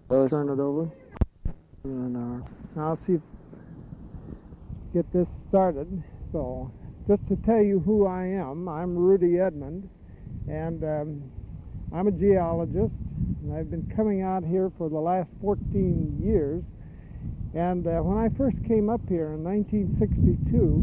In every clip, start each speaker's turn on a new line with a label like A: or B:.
A: Turn it over. And I'll see if get this started. So, just to tell you who I am, I'm Rudy Edmond, and I'm a geologist, and I've been coming out here for the last 14 years. And when I first came up here in 1962,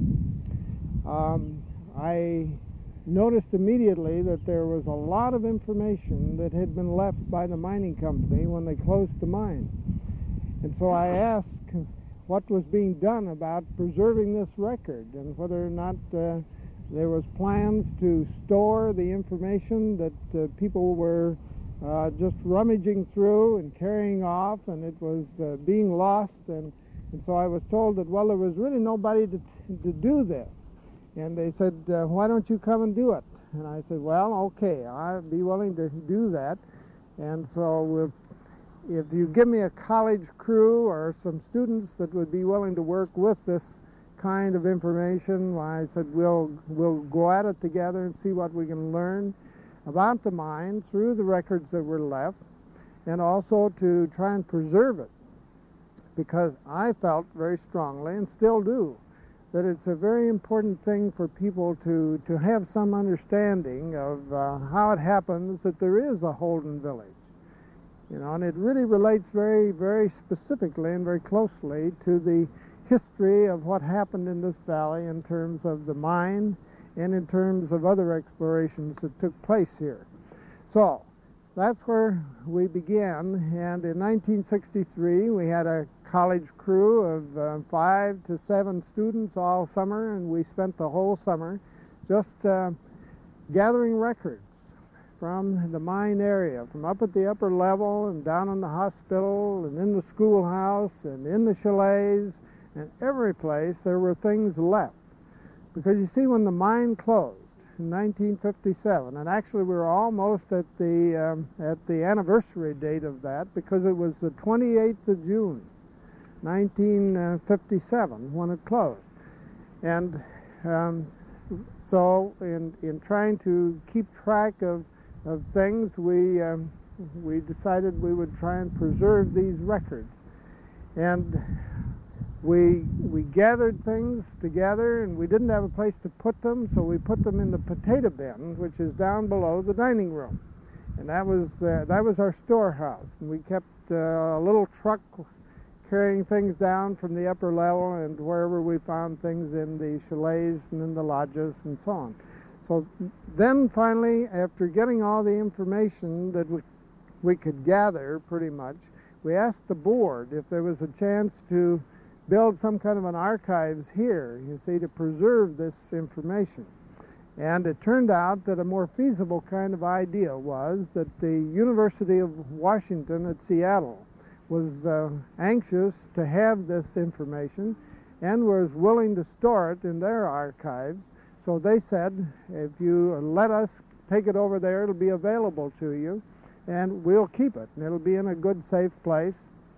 A: I noticed immediately that there was a lot of information that had been left by the mining company when they closed the mine. And so I asked what was being done about preserving this record, and whether or not there was plans to store the information that people were just rummaging through and carrying off, and it was being lost. And so I was told that, well, there was really nobody to do this. And they said, why don't you come and do it? And I said, well, okay, I'd be willing to do that. And so if you give me a college crew or some students that would be willing to work with this kind of information, well, I said, we'll go at it together and see what we can learn about the mine through the records that were left, and also to try and preserve it. Because I felt very strongly, and still do, that it's a very important thing for people to have some understanding of how it happens that there is a Holden village. You know, and it really relates very, very specifically and very closely to the history of what happened in this valley in terms of the mine and in terms of other explorations that took place here. So that's where we began, and in 1963 we had a college crew of 5 to 7 students all summer, and we spent the whole summer just gathering records from the mine area, from up at the upper level and down in the hospital and in the schoolhouse and in the chalets, and every place there were things left. Because you see, when the mine closed in 1957, and actually we were almost at the anniversary date of that, because it was the 28th of June 1957 when it closed. And so in trying to keep track of things, we decided we would try and preserve these records. And we gathered things together, and we didn't have a place to put them, so we put them in the potato bin, which is down below the dining room. And that was our storehouse. And we kept a little truck carrying things down from the upper level and wherever we found things in the chalets and in the lodges and so on. So then finally, after getting all the information that we could gather pretty much, we asked the board if there was a chance to build some kind of an archives here, you see, to preserve this information. And it turned out that a more feasible kind of idea was that the University of Washington at Seattle was anxious to have this information and was willing to store it in their archives. So they said, if you let us take it over there, it'll be available to you, and we'll keep it, and it'll be in a good, safe place.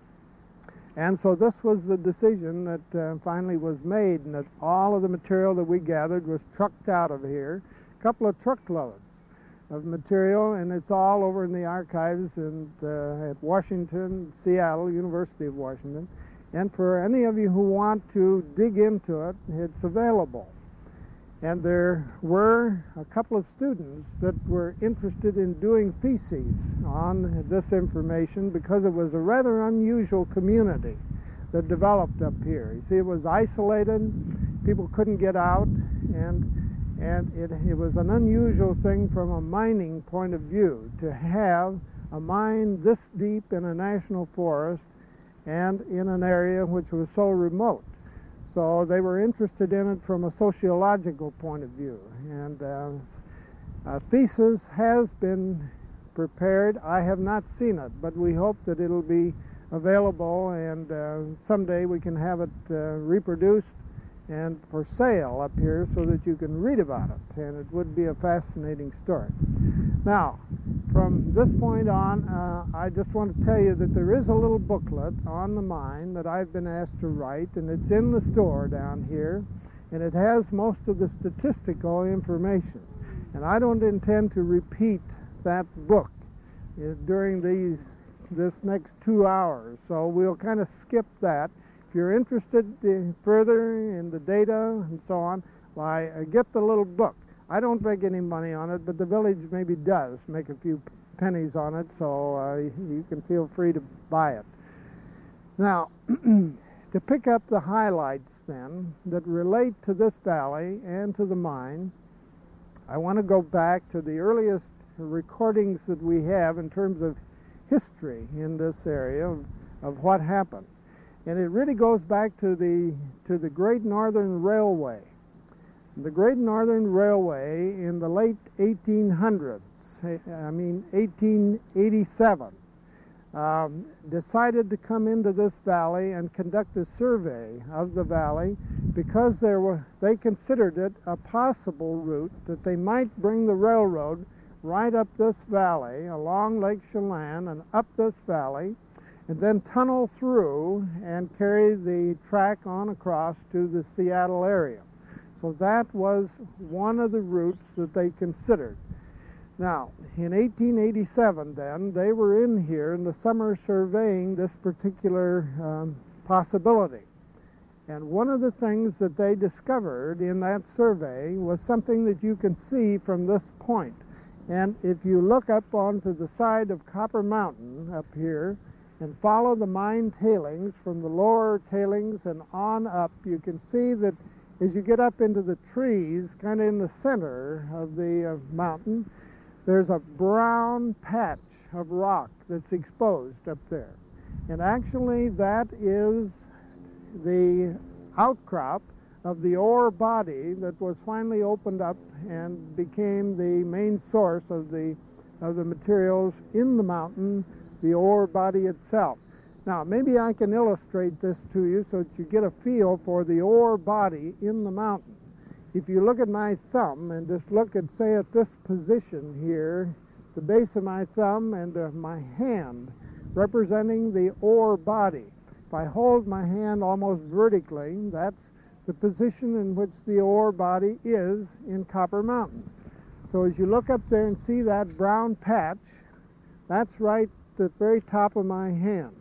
A: And so this was the decision that finally was made, and that all of the material that we gathered was trucked out of here, a couple of truckloads of material, and it's all over in the archives at Washington, Seattle, University of Washington. And for any of you who want to dig into it, it's available. And there were a couple of students that were interested in doing theses on this information, because it was a rather unusual community that developed up here. You see, it was isolated, people couldn't get out, and it was an unusual thing from a mining point of view to have a mine this deep in a national forest and in an area which was so remote. So they were interested in it from a sociological point of view. And a thesis has been prepared. I have not seen it, but we hope that it'll be available, and someday we can have it reproduced and for sale up here so that you can read about it. And it would be a fascinating story. Now, from this point on, I just want to tell you that there is a little booklet on the mine that I've been asked to write, and it's in the store down here, and it has most of the statistical information. And I don't intend to repeat that book during these this next 2 hours, so we'll kind of skip that. If you're interested further in the data and so on, why, get the little book. I don't make any money on it, but the village maybe does make a few pennies on it, so you can feel free to buy it. Now, to pick up the highlights then that relate to this valley and to the mine, I want to go back to the earliest recordings that we have in terms of history in this area of what happened. And it really goes back to the Great Northern Railway. The Great Northern Railway in the late 1800s, 1887, decided to come into this valley and conduct a survey of the valley because they considered it a possible route that they might bring the railroad right up this valley, along Lake Chelan and up this valley, and then tunnel through and carry the track on across to the Seattle area. So that was one of the routes that they considered. Now, in 1887 then, they were in here in the summer surveying this particular possibility. And one of the things that they discovered in that survey was something that you can see from this point. And if you look up onto the side of Copper Mountain up here and follow the mine tailings from the lower tailings and on up, you can see that as you get up into the trees, kind of in the center of the mountain, there's a brown patch of rock that's exposed up there. And actually that is the outcrop of the ore body that was finally opened up and became the main source of the materials in the mountain, the ore body itself. Now, maybe I can illustrate this to you so that you get a feel for the ore body in the mountain. If you look at my thumb and just look at, say, at this position here, the base of my thumb and my hand representing the ore body. If I hold my hand almost vertically, that's the position in which the ore body is in Copper Mountain. So as you look up there and see that brown patch, that's right at the very top of my hand.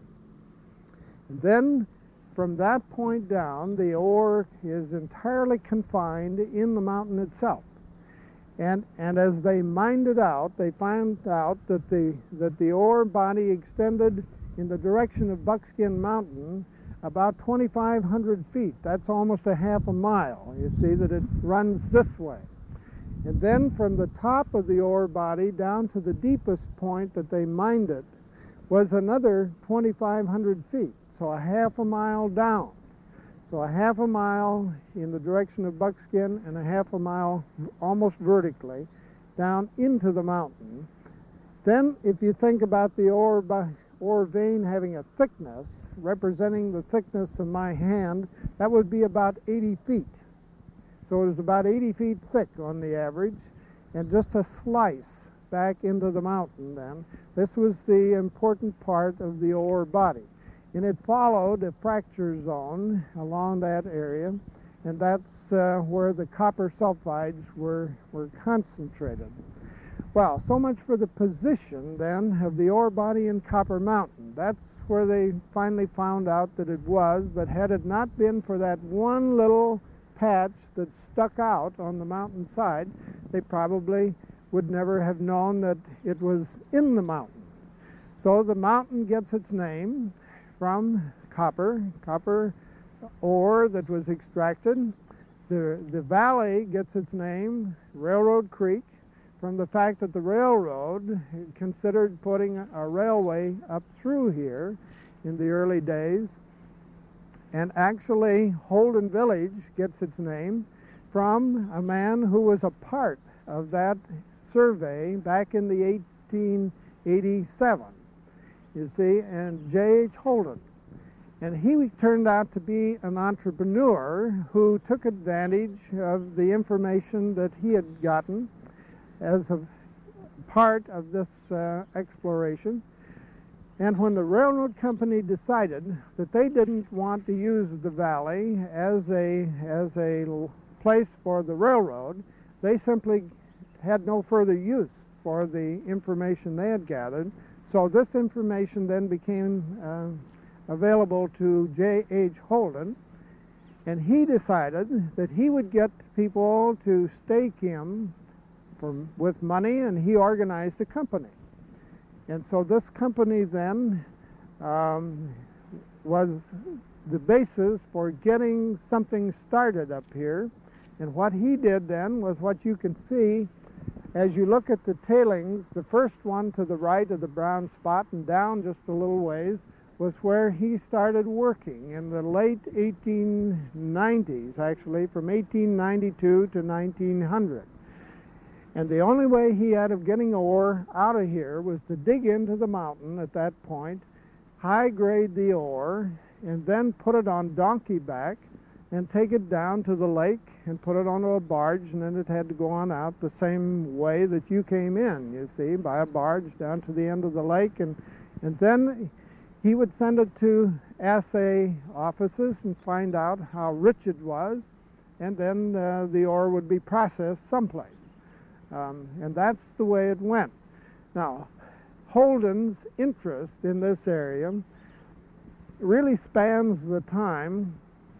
A: And then from that point down, the ore is entirely confined in the mountain itself. And as they mined it out, they found out that the ore body extended in the direction of Buckskin Mountain about 2,500 feet. That's almost a half a mile. You see that it runs this way. And then from the top of the ore body down to the deepest point that they mined it was another 2,500 feet. So a half a mile down. So a half a mile in the direction of Buckskin and a half a mile almost vertically down into the mountain. Then if you think about the ore vein having a thickness, representing the thickness of my hand, that would be about 80 feet. So it was about 80 feet thick on the average, and just a slice back into the mountain then. This was the important part of the ore body. And it followed a fracture zone along that area, and that's where the copper sulfides were concentrated. Well, so much for the position then of the ore body in Copper Mountain. That's where they finally found out that it was, but had it not been for that one little patch that stuck out on the mountainside, they probably would never have known that it was in the mountain. So the mountain gets its name from copper ore that was extracted. The valley gets its name, Railroad Creek, from the fact that the railroad considered putting a railway up through here in the early days. And actually, Holden Village gets its name from a man who was a part of that survey back in the 1887. You see, and J.H. Holden. And he turned out to be an entrepreneur who took advantage of the information that he had gotten as a part of this exploration. And when the railroad company decided that they didn't want to use the valley as a place for the railroad, they simply had no further use for the information they had gathered. So this information then became available to J.H. Holden, and he decided that he would get people to stake him with money, and he organized a company. And so this company then was the basis for getting something started up here. And what he did then was what you can see as you look at the tailings. The first one to the right of the brown spot and down just a little ways was where he started working in the late 1890s, actually, from 1892 to 1900. And the only way he had of getting ore out of here was to dig into the mountain at that point, high grade the ore, and then put it on donkey back and take it down to the lake and put it onto a barge, and then it had to go on out the same way that you came in, you see, by a barge down to the end of the lake. And then he would send it to assay offices and find out how rich it was, and then the ore would be processed someplace. And that's the way it went. Now, Holden's interest in this area really spans the time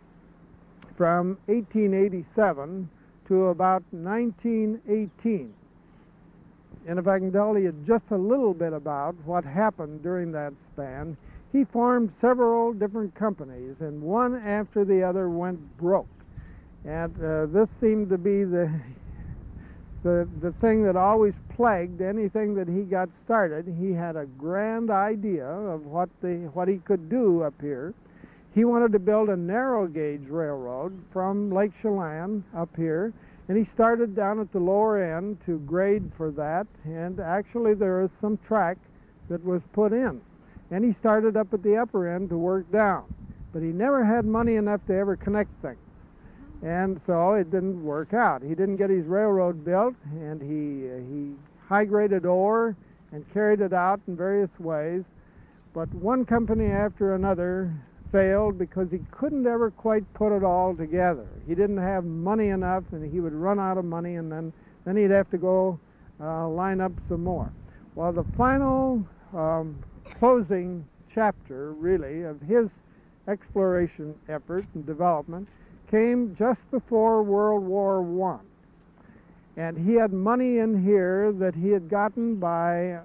A: from 1887 to about 1918. And if I can tell you just a little bit about what happened during that span, he formed several different companies, and one after the other went broke. And this seemed to be the thing that always plagued anything that he got started. He had a grand idea of what he could do up here. He wanted to build a narrow gauge railroad from Lake Chelan up here, and he started down at the lower end to grade for that, and actually there is some track that was put in. And he started up at the upper end to work down, but he never had money enough to ever connect things. And so it didn't work out. He didn't get his railroad built, and he high-graded ore and carried it out in various ways. But one company after another failed because he couldn't ever quite put it all together. He didn't have money enough, and he would run out of money, and then he'd have to go line up some more. Well, the final closing chapter, really, of his exploration effort and development came just before World War I. And he had money in here that he had gotten by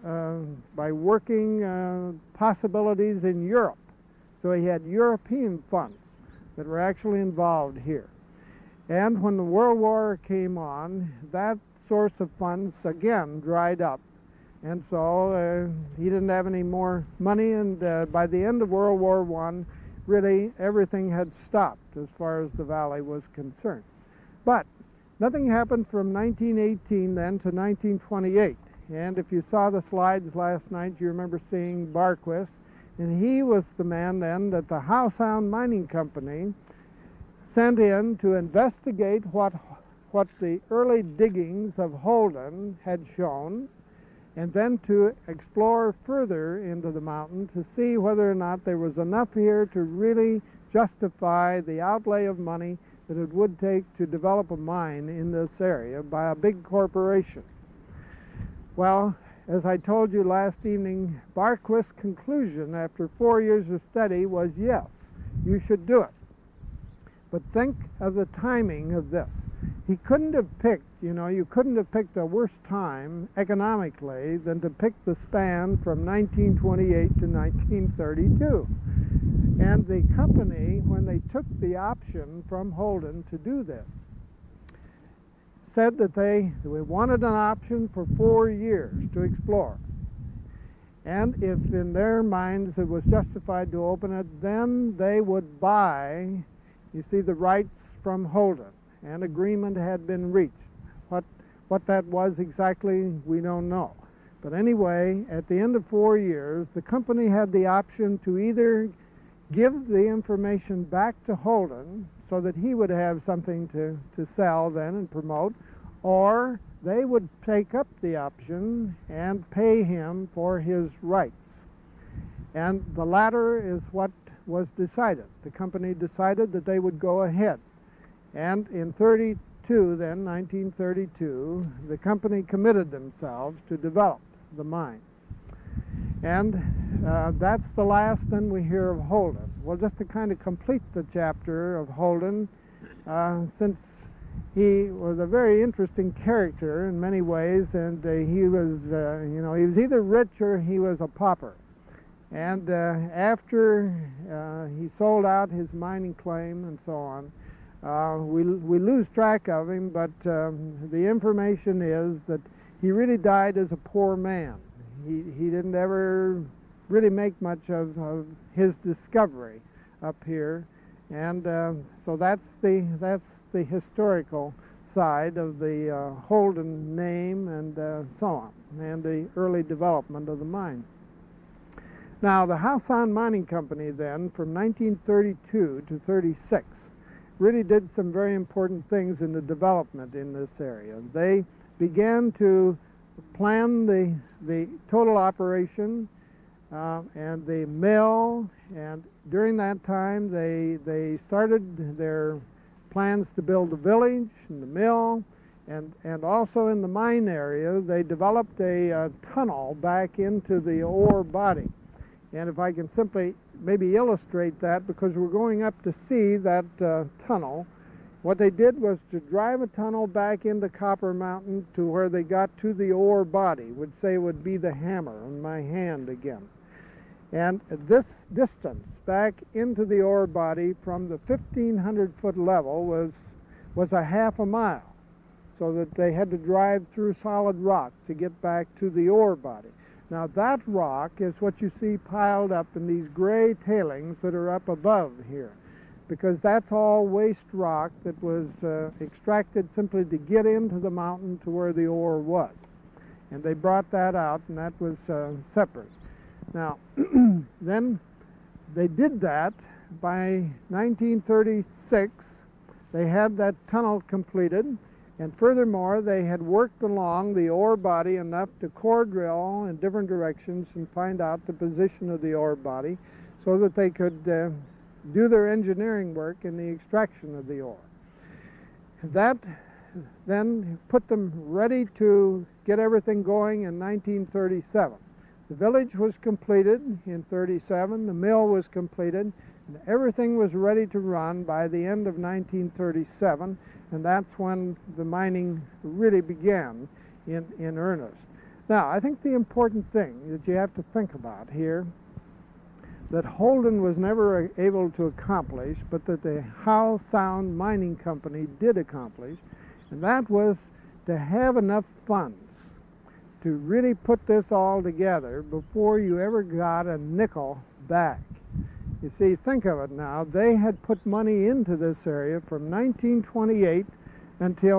A: working possibilities in Europe. So he had European funds that were actually involved here. And when the World War came on, that source of funds again dried up. And so he didn't have any more money, and by the end of World War I, really everything had stopped as far as the valley was concerned. But nothing happened from 1918 then to 1928. And if you saw the slides last night, you remember seeing Barquist, and he was the man then that the Howe Sound Mining Company sent in to investigate what the early diggings of Holden had shown, and then to explore further into the mountain to see whether or not there was enough here to really justify the outlay of money that it would take to develop a mine in this area by a big corporation. Well, as I told you last evening, Barquist's conclusion after 4 years of study was yes, you should do it. But think of the timing of this. He couldn't have picked, you couldn't have picked a worse time economically than to pick the span from 1928 to 1932. And the company, when they took the option from Holden to do this, said that they wanted an option for 4 years to explore. And if in their minds it was justified to open it, then they would buy, you see, the rights from Holden. And agreement had been reached. What that was exactly, we don't know. But anyway, at the end of 4 years, the company had the option to either give the information back to Holden so that he would have something to sell then and promote, or they would take up the option and pay him for his rights. And the latter is what was decided. The company decided that they would go ahead. And in 1932, the company committed themselves to develop the mine. And that's the last then we hear of Holden. Well, just to kind of complete the chapter of Holden, since he was a very interesting character in many ways, and he was, he was either rich or he was a pauper. And after he sold out his mining claim and so on, we lose track of him, but the information is that he really died as a poor man. He didn't ever really make much of his discovery up here, and so that's the historical side of the Holden name and so on, and the early development of the mine. Now, the Howsan Mining Company then, from 1932 to 36, really did some very important things in the development in this area. They began to plan the total operation and the mill, and during that time they started their plans to build the village and the mill, and also in the mine area they developed a tunnel back into the ore body. And if I can simply maybe illustrate that, because we're going up to see that tunnel, what they did was to drive a tunnel back into Copper Mountain to where they got to the ore body, would say would be the hammer on my hand again. And this distance back into the ore body from the 1,500-foot level was a half a mile, so that they had to drive through solid rock to get back to the ore body. Now that rock is what you see piled up in these gray tailings that are up above here, because that's all waste rock that was extracted simply to get into the mountain to where the ore was. And they brought that out, and that was separate. Now, then they did that. By 1936, they had that tunnel completed, and furthermore, they had worked along the ore body enough to core drill in different directions and find out the position of the ore body so that they could do their engineering work in the extraction of the ore. That then put them ready to get everything going in 1937. The village was completed in 37, the mill was completed, and everything was ready to run by the end of 1937, and that's when the mining really began in earnest. Now, I think the important thing that you have to think about here, that Holden was never able to accomplish, but that the Howsan Mining Company did accomplish, and that was to have enough funds to really put this all together before you ever got a nickel back. You see, think of it now. They had put money into this area from 1928 until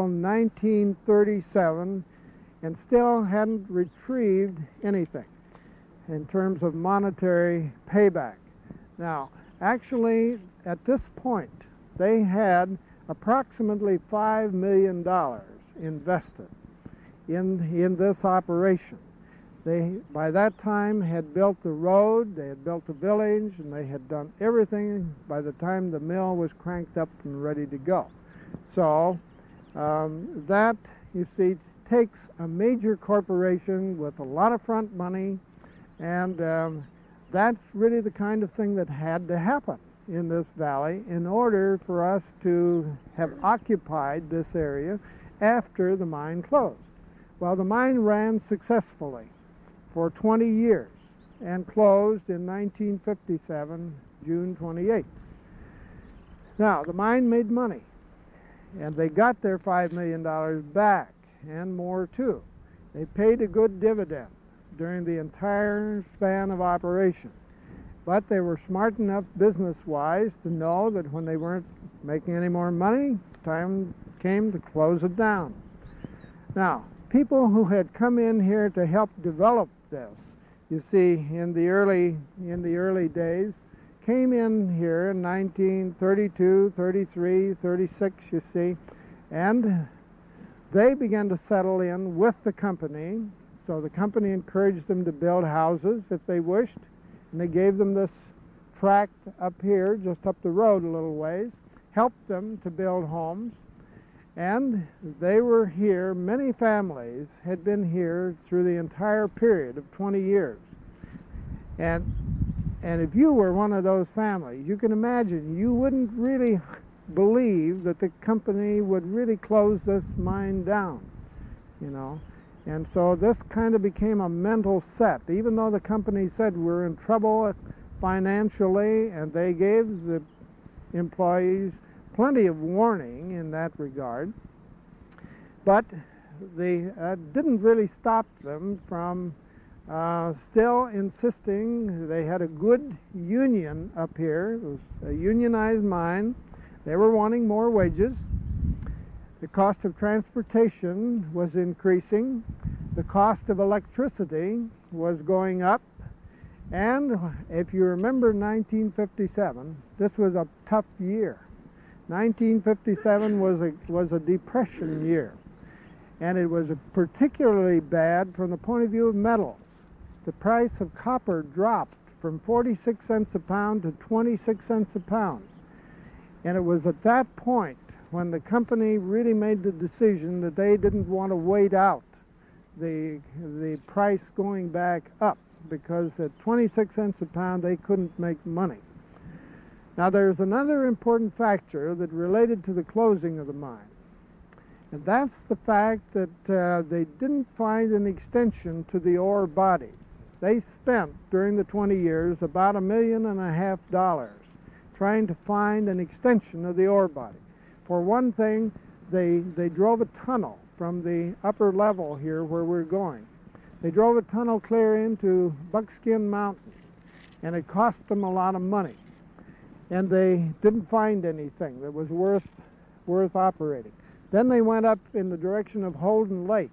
A: 1937 and still hadn't retrieved anything in terms of monetary payback. Now, actually, at this point, they had approximately $5 million invested in this operation. They, by that time, had built the road, they had built the village, and they had done everything by the time the mill was cranked up and ready to go. So that, you see, takes a major corporation with a lot of front money, and that's really the kind of thing that had to happen in this valley in order for us to have occupied this area after the mine closed. Well, the mine ran successfully for 20 years and closed in 1957, June 28th. Now, the mine made money, and they got their $5 million back and more too. They paid a good dividend during the entire span of operation. But they were smart enough business-wise to know that when they weren't making any more money, time came to close it down. Now, people who had come in here to help develop this, you see, in the early days, came in here in 1932, 33, 36, you see, and they began to settle in with the company. So the company encouraged them to build houses if they wished, and they gave them this tract up here, just up the road a little ways, helped them to build homes. And they were here, many families had been here through the entire period of 20 years. And if you were one of those families, you can imagine you wouldn't really believe that the company would really close this mine down, you know. And so this kind of became a mental set. Even though the company said we're in trouble financially, and they gave the employees plenty of warning in that regard, but they didn't really stop them from still insisting. They had a good union up here. It was a unionized mine. They were wanting more wages. The cost of transportation was increasing. The cost of electricity was going up. And if you remember 1957, this was a tough year. 1957 was a depression year. And it was particularly bad from the point of view of metals. The price of copper dropped from 46 cents a pound to 26 cents a pound. And it was at that point when the company really made the decision that they didn't want to wait out the price going back up, because at 26 cents a pound they couldn't make money. Now there's another important factor that related to the closing of the mine, and that's the fact that they didn't find an extension to the ore body. They spent during the 20 years about $1.5 million trying to find an extension of the ore body. For one thing, they drove a tunnel from the upper level here where we're going. They drove a tunnel clear into Buckskin Mountain, and it cost them a lot of money. And they didn't find anything that was worth operating. Then they went up in the direction of Holden Lake,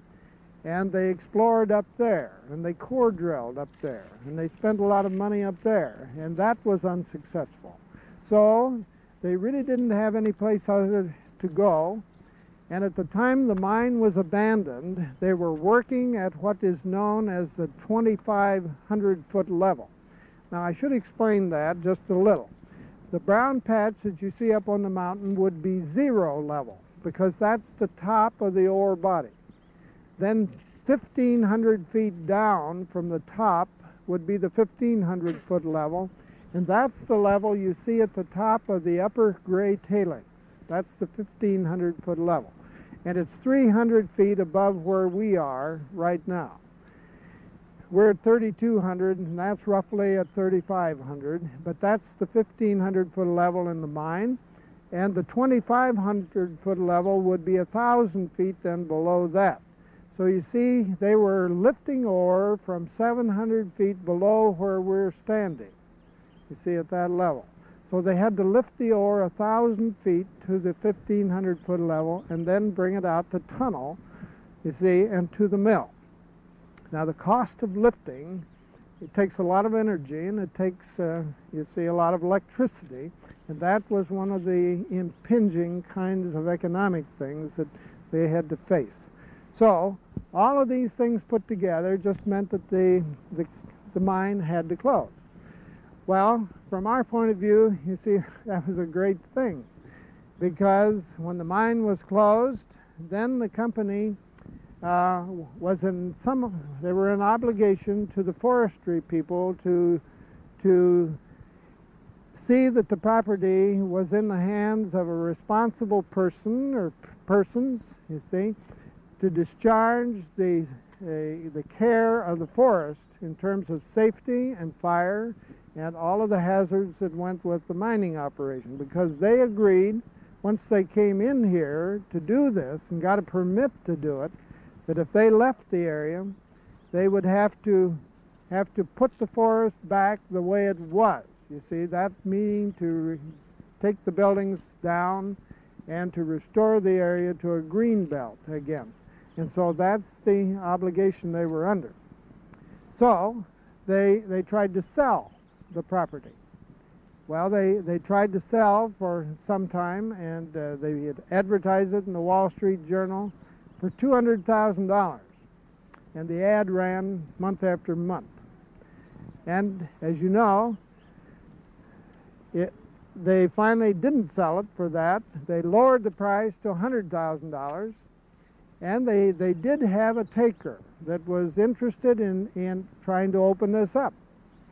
A: and they explored up there, and they core drilled up there, and they spent a lot of money up there, and that was unsuccessful. So they really didn't have any place other to go, and at the time the mine was abandoned, they were working at what is known as the 2,500-foot level. Now I should explain that just a little. The brown patch that you see up on the mountain would be zero level, because that's the top of the ore body. Then 1,500 feet down from the top would be the 1,500-foot level, and that's the level you see at the top of the upper gray tailings. That's the 1,500-foot level. And it's 300 feet above where we are right now. We're at 3,200, and that's roughly at 3,500, but that's the 1,500-foot level in the mine, and the 2,500-foot level would be 1,000 feet then below that. So you see, they were lifting ore from 700 feet below where we're standing, you see, at that level. So they had to lift the ore 1,000 feet to the 1,500-foot level and then bring it out the tunnel, you see, and to the mill. Now the cost of lifting, it takes a lot of energy, and it takes, you see, a lot of electricity, and that was one of the impinging kinds of economic things that they had to face. So all of these things put together just meant that the mine had to close. Well, from our point of view, you see, that was a great thing, because when the mine was closed, then the company they were in obligation to the forestry people to see that the property was in the hands of a responsible person or persons, you see, to discharge the care of the forest in terms of safety and fire and all of the hazards that went with the mining operation, because they agreed, once they came in here to do this and got a permit to do it, that if they left the area, they would have to put the forest back the way it was. You see, that meaning to take the buildings down and to restore the area to a green belt again. And so that's the obligation they were under. So they tried to sell the property. Well, they tried to sell for some time, and they had advertised it in the Wall Street Journal for $200,000. And the ad ran month after month. And as you know, they finally didn't sell it for that. They lowered the price to $100,000. And they did have a taker that was interested in trying to open this up.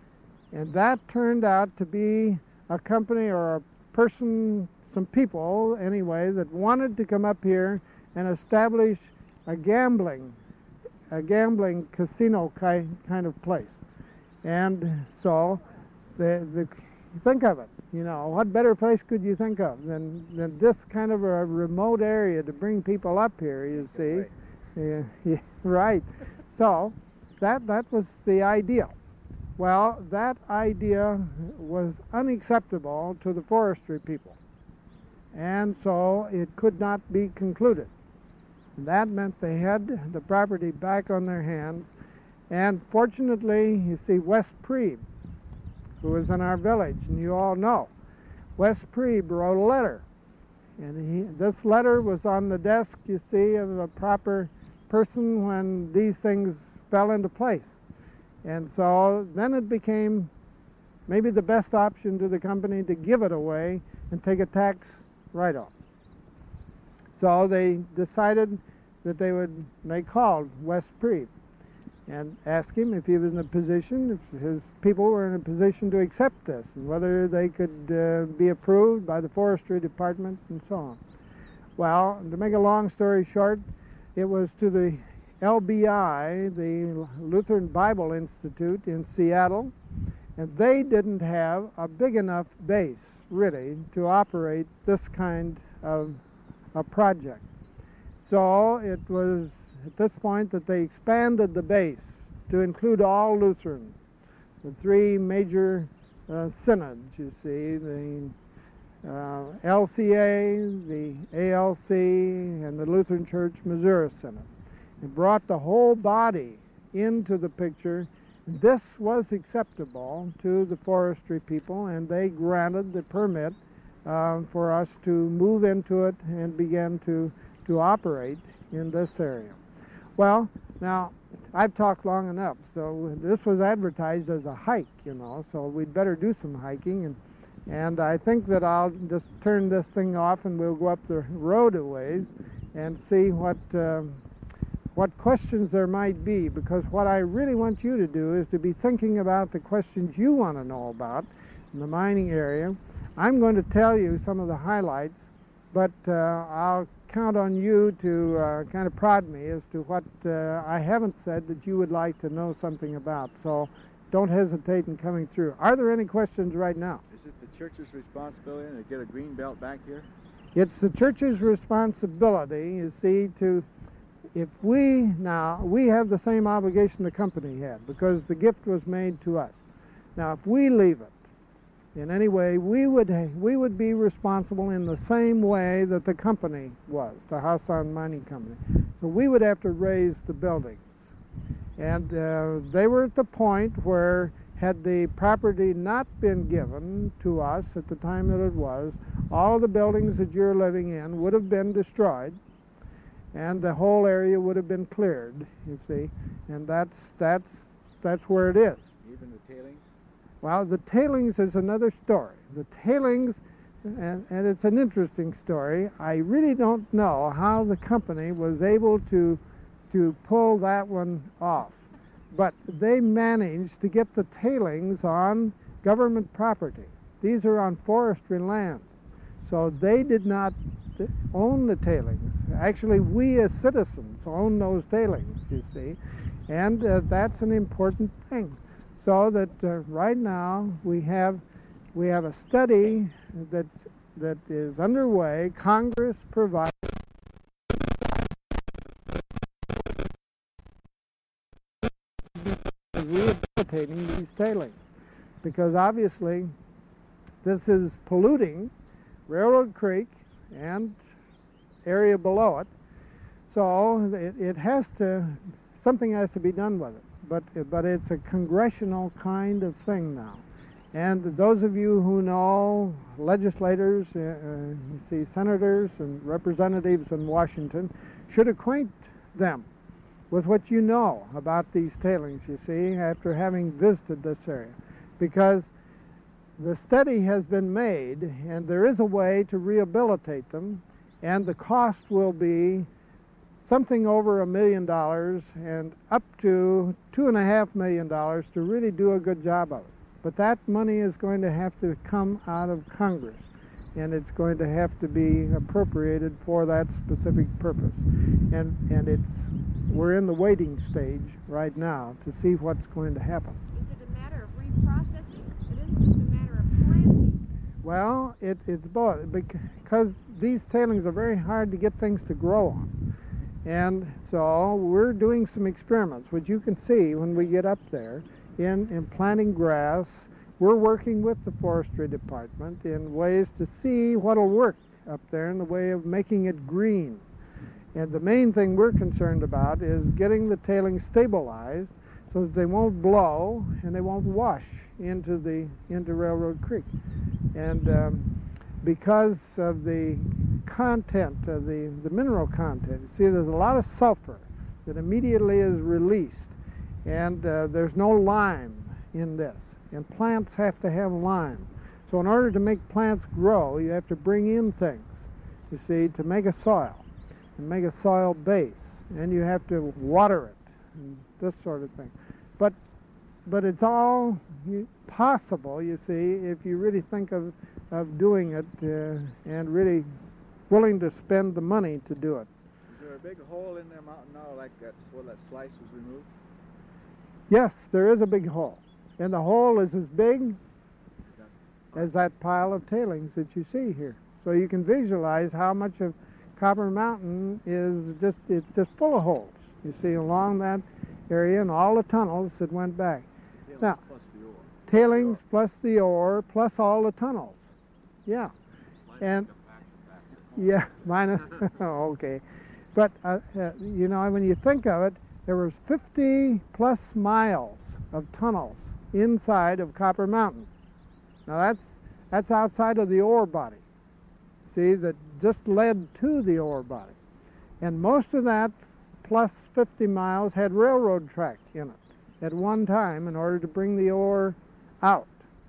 A: And that turned out to be a company or a person, some people anyway, that wanted to come up here and establish a gambling casino kind of place. And so think of it, what better place could you think of than this kind of a remote area to bring people up here, you see. Yeah, right. So that was the ideal. Well, that idea was unacceptable to the forestry people, and so it could not be concluded. And that meant they had the property back on their hands, and fortunately, you see, Wes Prieb, who was in our village, and you all know, Wes Prieb wrote a letter, and this letter was on the desk, you see, of a proper person when these things fell into place. And so then it became maybe the best option to the company to give it away and take a tax write-off. So they decided that they called Wes Prieb and asked him if he was in a position, if his people were in a position to accept this, and whether they could be approved by the forestry department and so on. Well, to make a long story short, it was to the LBI, the Lutheran Bible Institute in Seattle, and they didn't have a big enough base, really, to operate this kind of a project. So it was at this point that they expanded the base to include all Lutherans, the three major synods, you see, the LCA, the ALC, and the Lutheran Church Missouri Synod. It brought the whole body into the picture. This was acceptable to the forestry people, and they granted the permit for us to move into it and begin to operate in this area. Well, now, I've talked long enough, so this was advertised as a hike, so we'd better do some hiking, and I think that I'll just turn this thing off and we'll go up the road a ways and see what questions there might be, because what I really want you to do is to be thinking about the questions you want to know about in the mining area. I'm going to tell you some of the highlights, but I'll count on you to kind of prod me as to what I haven't said that you would like to know something about. So don't hesitate in coming through. Are there any questions right now?
B: Is it the church's responsibility to get a green belt back here?
A: It's the church's responsibility, you see, if we have the same obligation the company had, because the gift was made to us. Now, if we leave it in any way, we would be responsible in the same way that the company was, the Hassan Mining Company. So we would have to raise the buildings. And they were at the point where, had the property not been given to us at the time that it was, all of the buildings that you're living in would have been destroyed, and the whole area would have been cleared, you see, and that's where it is.
B: Even the tailings?
A: Well, the tailings is another story. The tailings, and it's an interesting story. I really don't know how the company was able to pull that one off, but they managed to get the tailings on government property. These are on forestry lands, so they did not own the tailings. Actually, we as citizens own those tailings, you see, and that's an important thing. So that right now we have a study that is underway. Congress provides rehabilitating these tailings, because obviously this is polluting Railroad Creek and area below it. So something has to be done with it. But it's a congressional kind of thing now. And those of you who know legislators, you see senators and representatives in Washington, should acquaint them with what you know about these tailings, you see, after having visited this area. Because the study has been made, and there is a way to rehabilitate them, and the cost will be something over $1 million and up to $2.5 million to really do a good job of it. But that money is going to have to come out of Congress, and it's going to have to be appropriated for that specific purpose. And we're in the waiting stage right now to see what's going to happen.
C: Is it a matter of reprocessing? It isn't just a matter of planting.
A: Well, it's both, because these tailings are very hard to get things to grow on. And so we're doing some experiments, which you can see when we get up there, in planting grass. We're working with the forestry department in ways to see what'll work up there in the way of making it green. And the main thing we're concerned about is getting the tailings stabilized so that they won't blow and they won't wash into Railroad Creek. And because of the content of the mineral content, you see there's a lot of sulfur that immediately is released, and there's no lime in this, and plants have to have lime. So in order to make plants grow, you have to bring in things, you see, to make a soil and make a soil base, and you have to water it and this sort of thing. But it's all possible, you see, if you really think of doing it and really willing to spend the money to do it.
B: Is there a big hole in their mountain now, like that's where that slice was removed?
A: Yes, there is a big hole. And the hole is as big as that pile of tailings that you see here. So you can visualize how much of Copper Mountain it's just full of holes. You see along that area and all the tunnels that went back. Now,
B: Plus the ore.
A: tailings plus the ore plus all the tunnels. Yeah. And yeah, minus, okay. But, you know, when you think of it, there was 50 plus miles of tunnels inside of Copper Mountain. Now that's outside of the ore body. See, that just led to the ore body. And most of that plus 50 miles had railroad track in it at one time in order to bring the ore out.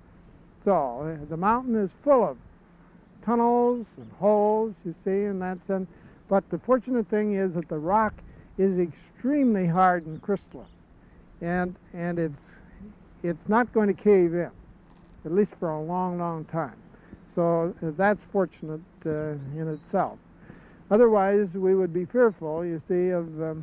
A: So the mountain is full of tunnels and holes, you see, and that's in. But the fortunate thing is that the rock is extremely hard and crystalline, and it's not going to cave in, at least for a long, long time. So that's fortunate in itself. Otherwise, we would be fearful, you see, of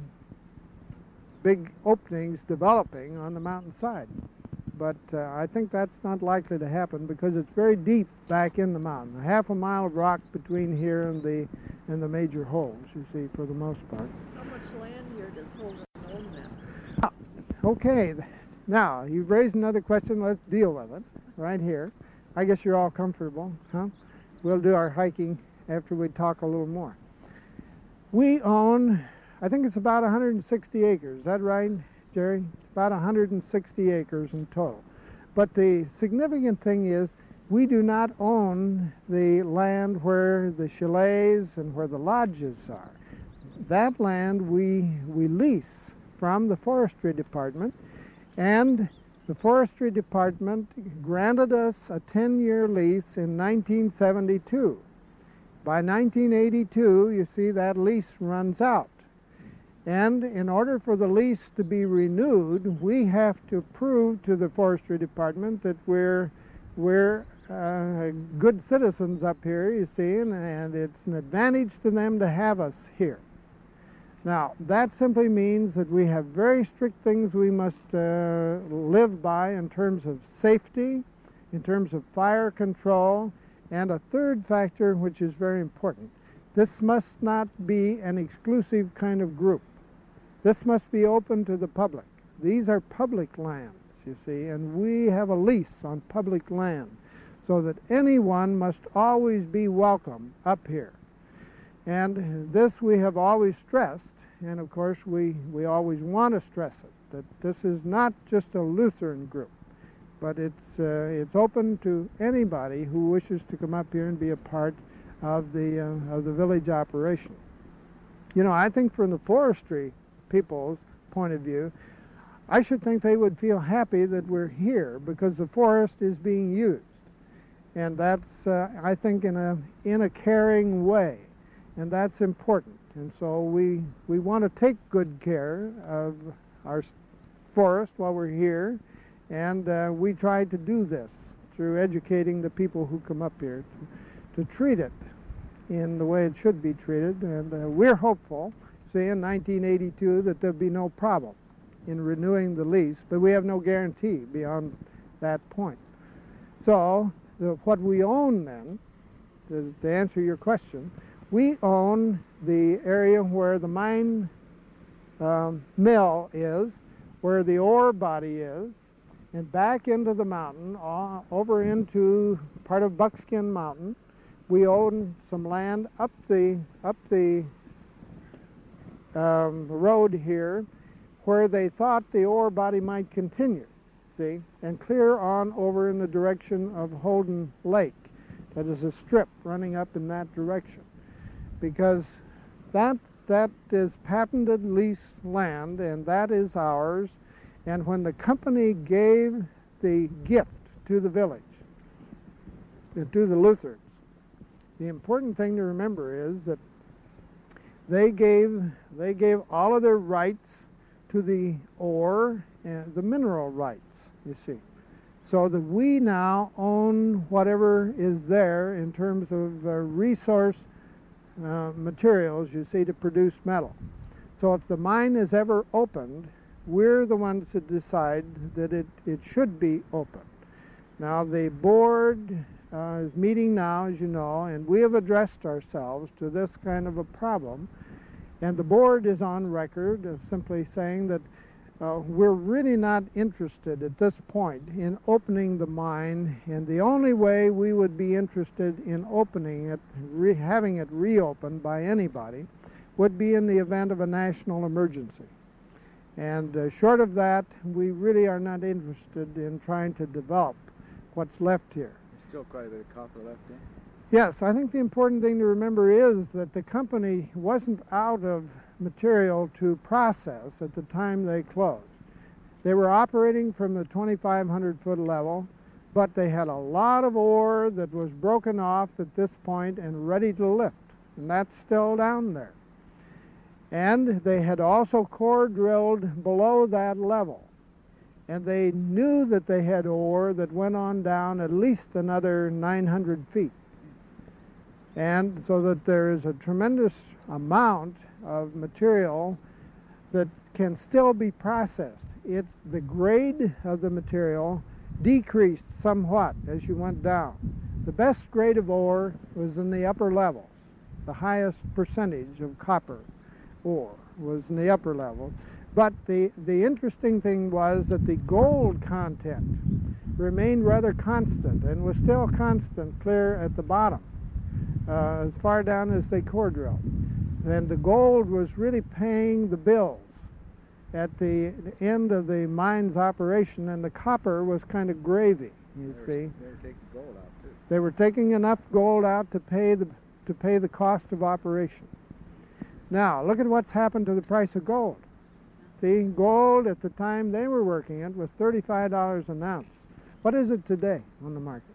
A: big openings developing on the mountainside. But I think that's not likely to happen because it's very deep back in the mountain. Half a mile of rock between here and the major holes, you see, for the most part.
C: How much land here does Holden own then?
A: Okay, now you've raised another question. Let's deal with it right here. I guess you're all comfortable, huh? We'll do our hiking after we talk a little more. We own, I think it's about 160 acres. Is that right, Jerry? About 160 acres in total. But the significant thing is we do not own the land where the chalets and where the lodges are. That land we lease from the forestry department, and the forestry department granted us a 10-year lease in 1972. By 1982, you see, that lease runs out. And in order for the lease to be renewed, we have to prove to the forestry department that we're good citizens up here, you see, and it's an advantage to them to have us here. Now, that simply means that we have very strict things we must live by in terms of safety, in terms of fire control, and a third factor which is very important. This must not be an exclusive kind of group. This must be open to the public. These are public lands, you see, and we have a lease on public land so that anyone must always be welcome up here. And this we have always stressed, and of course we always want to stress it, that this is not just a Lutheran group, but it's open to anybody who wishes to come up here and be a part of the village operation. You know, I think from the forestry people's point of view, I should think they would feel happy that we're here because the forest is being used, and that's I think in a caring way, and that's important. And so we want to take good care of our forest while we're here, And we try to do this through educating the people who come up here to treat it in the way it should be treated. And we're hopeful, say in 1982, that there'll be no problem in renewing the lease, but we have no guarantee beyond that point. So what we own then, is, to answer your question, we own the area where the mine mill is, where the ore body is, and back into the mountain, over into part of Buckskin Mountain. We own some land up the road here, where they thought the ore body might continue, see, and clear on over in the direction of Holden Lake. That is a strip running up in that direction, because that is patented lease land, and that is ours. And when the company gave the gift to the village, to the Lutherans, the important thing to remember is that they gave all of their rights to the ore and the mineral rights, you see. So that we now own whatever is there in terms of resource materials, you see, to produce metal. So if the mine is ever opened, we're the ones that decide that it should be open. Now the board is meeting now, as you know, and we have addressed ourselves to this kind of a problem. And the board is on record of simply saying that we're really not interested at this point in opening the mine, and the only way we would be interested in opening it, having it reopened by anybody, would be in the event of a national emergency. And short of that, we really are not interested in trying to develop what's left here.
B: There's still quite a bit of copper left there.
A: Yes, I think the important thing to remember is that the company wasn't out of material to process at the time they closed. They were operating from the 2,500-foot level, but they had a lot of ore that was broken off at this point and ready to lift, and that's still down there. And they had also core drilled below that level, and they knew that they had ore that went on down at least another 900 feet. And so that there is a tremendous amount of material that can still be processed. The grade of the material decreased somewhat as you went down. The best grade of ore was in the upper levels. The highest percentage of copper ore was in the upper levels. But the interesting thing was that the gold content remained rather constant, and was still constant clear at the bottom, as far down as they core drilled. And the gold was really paying the bills at the end of the mine's operation, and the copper was kind of gravy, you see.
B: They were taking gold out too.
A: They were taking enough gold out to pay the cost of operation. Now, look at what's happened to the price of gold. See, gold at the time they were working it was $35 an ounce. What is it today on the market?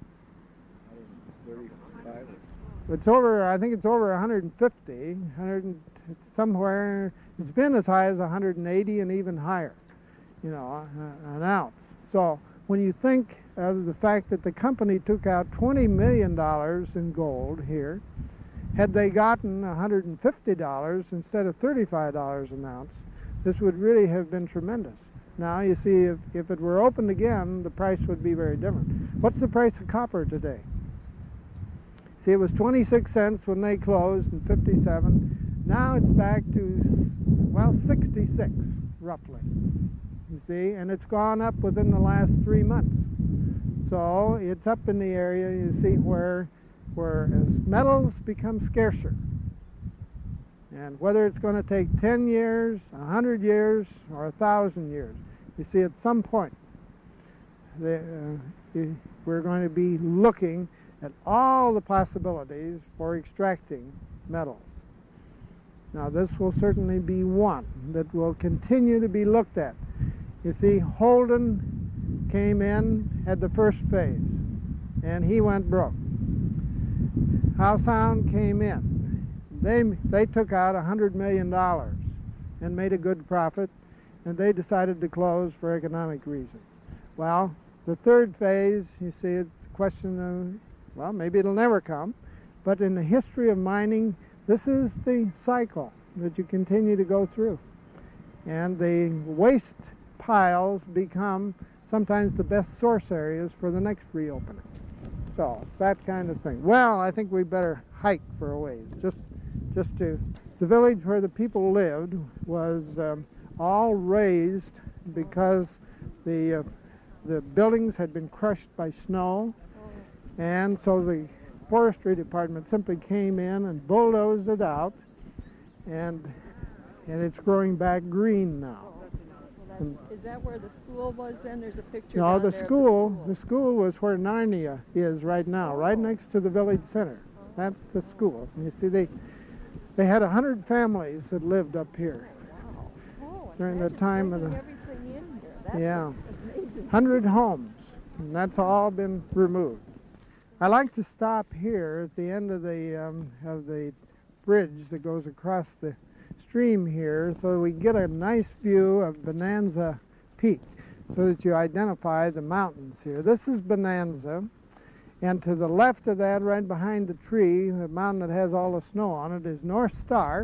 B: 135.
A: It's over, I think it's over 150, somewhere. It's been as high as 180 and even higher, an ounce. So when you think of the fact that the company took out $20 million in gold here, had they gotten $150 instead of $35 an ounce, this would really have been tremendous. Now, you see, if it were opened again, the price would be very different. What's the price of copper today? See, it was 26 cents when they closed in 57. Now it's back to, 66, roughly. You see, and it's gone up within the last 3 months. So it's up in the area, you see, where as metals become scarcer, and whether it's going to take 10 years, 100 years, or 1,000 years, you see, at some point, we're going to be looking at all the possibilities for extracting metals. Now, this will certainly be one that will continue to be looked at. You see, Holden came in, had the first phase, and he went broke. Howe Sound came in. They took out $100 million and made a good profit, and they decided to close for economic reasons. Well, the third phase, you see, it's a question of, well, maybe it'll never come. But in the history of mining, this is the cycle that you continue to go through. And the waste piles become sometimes the best source areas for the next reopening. So it's that kind of thing. Well, I think we better hike for a ways. Just to, the village where the people lived was all raised because the buildings had been crushed by snow, and so the forestry department simply came in and bulldozed it out, and it's growing back green now.
D: Is that where the school was then? There's a picture
A: No,
D: down
A: the
D: there of
A: school was where Narnia is right now, right next to the village center. That's the school. And you see, they had 100 families that lived up here during the time of the,
D: everything in here. That's
A: yeah,
D: amazing.
A: 100 homes, and that's all been removed. I like to stop here at the end of the bridge that goes across the stream here, so we get a nice view of Bonanza Peak, so that you identify the mountains here. This is Bonanza, and to the left of that, right behind the tree, the mountain that has all the snow on it, is North Star.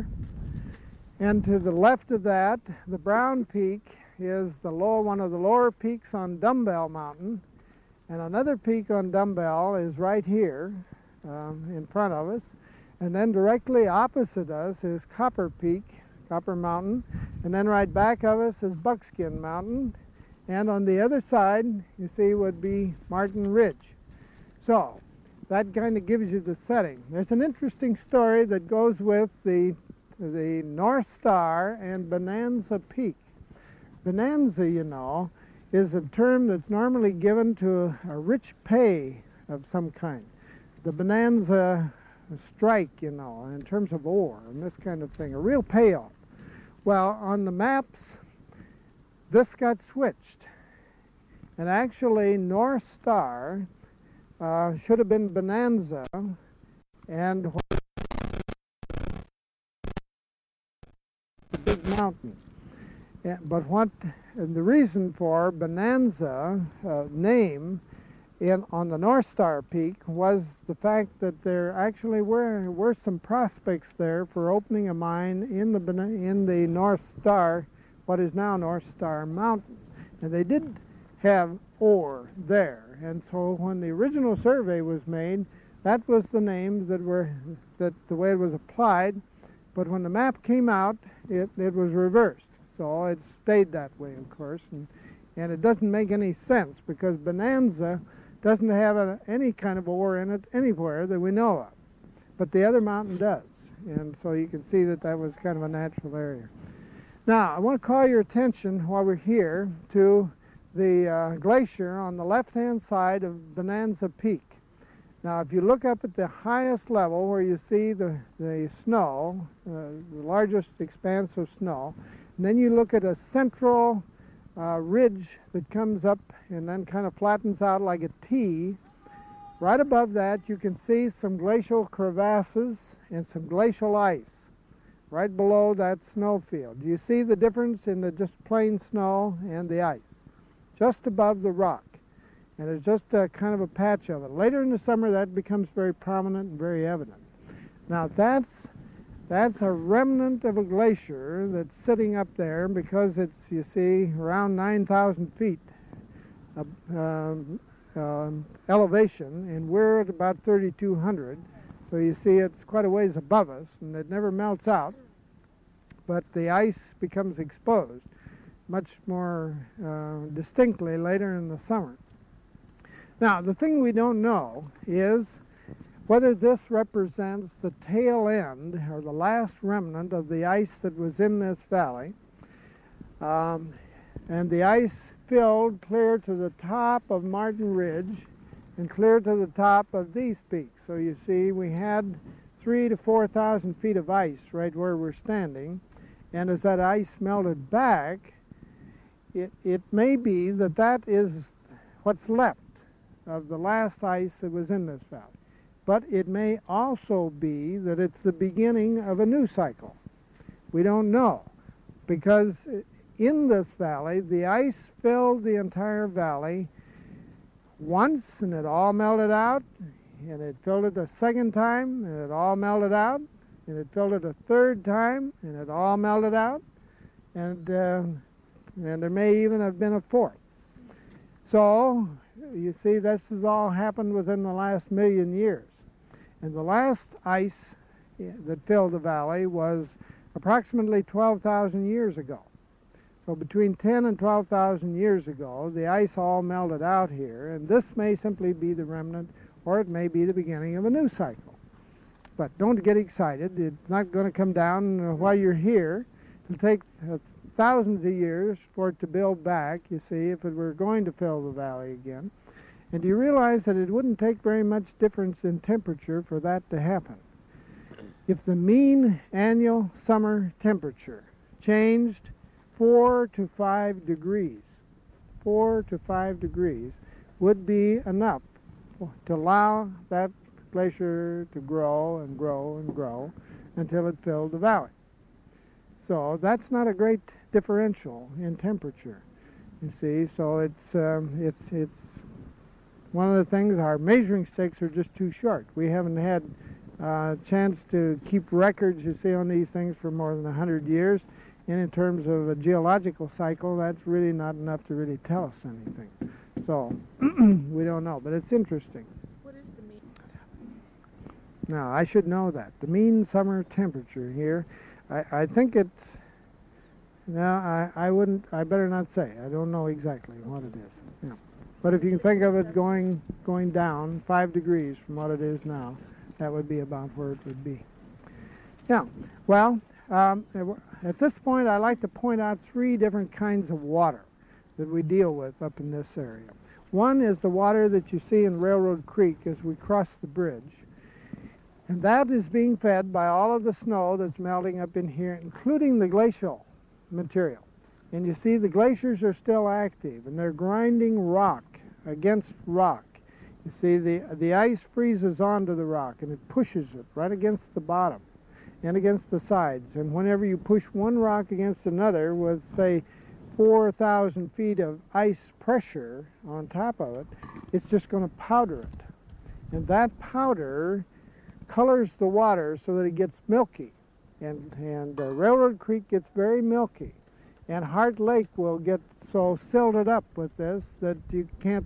A: And to the left of that, the brown peak is one of the lower peaks on Dumbbell Mountain. And another peak on Dumbbell is right here in front of us. And then directly opposite us is Copper Peak, Copper Mountain. And then right back of us is Buckskin Mountain. And on the other side, you see, would be Martin Ridge. So that kind of gives you the setting. There's an interesting story that goes with the North Star and Bonanza Peak. Bonanza, you know, is a term that's normally given to a rich pay of some kind. The Bonanza strike, you know, in terms of ore and this kind of thing, a real payoff. Well, on the maps, this got switched. And actually, North Star should have been Bonanza, and the big mountain. But the reason for Bonanza name on the North Star Peak was the fact that there actually were some prospects there for opening a mine in the North Star, what is now North Star Mountain, and they did have ore there. And so when the original survey was made, that was the names that the way it was applied. But when the map came out, it was reversed. So it stayed that way, of course, and it doesn't make any sense because Bonanza doesn't have any kind of ore in it anywhere that we know of. But the other mountain does. And so you can see that was kind of a natural area. Now, I want to call your attention while we're here to the glacier on the left-hand side of Bonanza Peak. Now, if you look up at the highest level where you see the snow, the largest expanse of snow, and then you look at a central ridge that comes up and then kind of flattens out like a T. Right above that, you can see some glacial crevasses and some glacial ice right below that snow field. Do you see the difference in the just plain snow and the ice? Just above the rock. And it's just kind of a patch of it. Later in the summer, that becomes very prominent and very evident. Now, that's a remnant of a glacier that's sitting up there because it's, you see, around 9,000 feet elevation, and we're at about 3,200. So you see it's quite a ways above us, and it never melts out, but the ice becomes exposed much more distinctly later in the summer. Now, the thing we don't know is whether this represents the tail end or the last remnant of the ice that was in this valley. And the ice filled clear to the top of Martin Ridge and clear to the top of these peaks. So you see we had 3,000 to 4,000 feet of ice right where we're standing. And as that ice melted back, it may be that is what's left of the last ice that was in this valley. But it may also be that it's the beginning of a new cycle. We don't know, because in this valley, the ice filled the entire valley once and it all melted out, and it filled it a second time and it all melted out, and it filled it a third time and it all melted out, and there may even have been a fourth. So you see, this has all happened within the last 1,000,000 years. And the last ice that filled the valley was approximately 12,000 years ago. So between 10 and 12,000 years ago, the ice all melted out here, and this may simply be the remnant, or it may be the beginning of a new cycle. But don't get excited. It's not going to come down while you're here. It'll take thousands of years for it to build back, you see, if it were going to fill the valley again. And do you realize that it wouldn't take very much difference in temperature for that to happen? If the mean annual summer temperature changed 4 to 5 degrees, 4 to 5 degrees would be enough to allow that glacier to grow and grow and grow until it filled the valley. So that's not a great differential in temperature, you see. So it's one of the things, our measuring sticks are just too short. We haven't had a chance to keep records, you see, on these things for more than 100 years. And in terms of a geological cycle, that's really not enough to really tell us anything. So we don't know, but it's interesting.
D: What is the mean?
A: Now, I should know that. The mean summer temperature here, I think it's, no, I better not say. I don't know exactly what it is. Yeah. But if you can think of it going down 5 degrees from what it is now, that would be about where it would be. Yeah, well, at this point, I'd like to point out 3 different kinds of water that we deal with up in this area. One is the water that you see in Railroad Creek as we cross the bridge. And that is being fed by all of the snow that's melting up in here, including the glacial material. And you see the glaciers are still active, and they're grinding rock against rock. You see the ice freezes onto the rock, and it pushes it right against the bottom and against the sides. And whenever you push one rock against another with, say, 4,000 feet of ice pressure on top of it, it's just going to powder it. And that powder colors the water so that it gets milky. And Railroad Creek gets very milky. And Heart Lake will get so silted up with this that you can't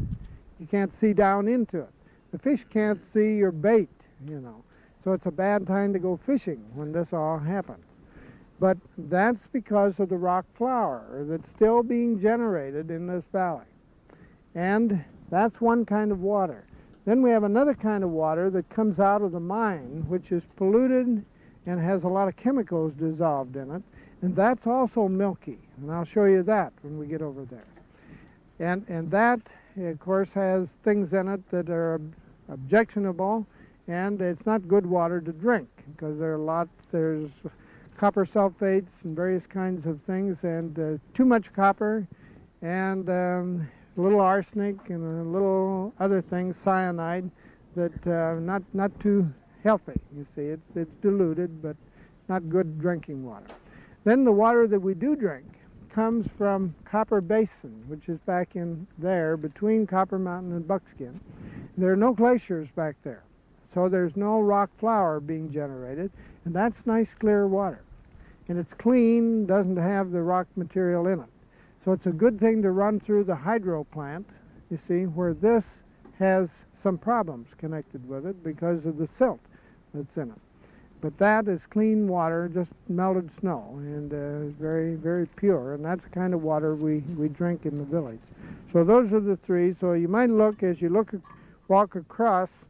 A: see down into it. The fish can't see your bait, you know. So it's a bad time to go fishing when this all happens. But that's because of the rock flour that's still being generated in this valley. And that's one kind of water. Then we have another kind of water that comes out of the mine, which is polluted and has a lot of chemicals dissolved in it. And that's also milky. And I'll show you that when we get over there. And that, of course, has things in it that are objectionable, and it's not good water to drink because there's copper sulfates and various kinds of things, and too much copper, and a little arsenic and a little other things, cyanide, that not too healthy. You see, it's diluted, but not good drinking water. Then the water that we do drink comes from Copper Basin, which is back in there between Copper Mountain and Buckskin. There are no glaciers back there, so there's no rock flour being generated, and that's nice clear water. And it's clean, doesn't have the rock material in it. So it's a good thing to run through the hydro plant, you see, where this has some problems connected with it because of the silt that's in it. But that is clean water, just melted snow, and is very, very pure. And that's the kind of water we drink in the village. So those are the 3. So you might look, as you walk across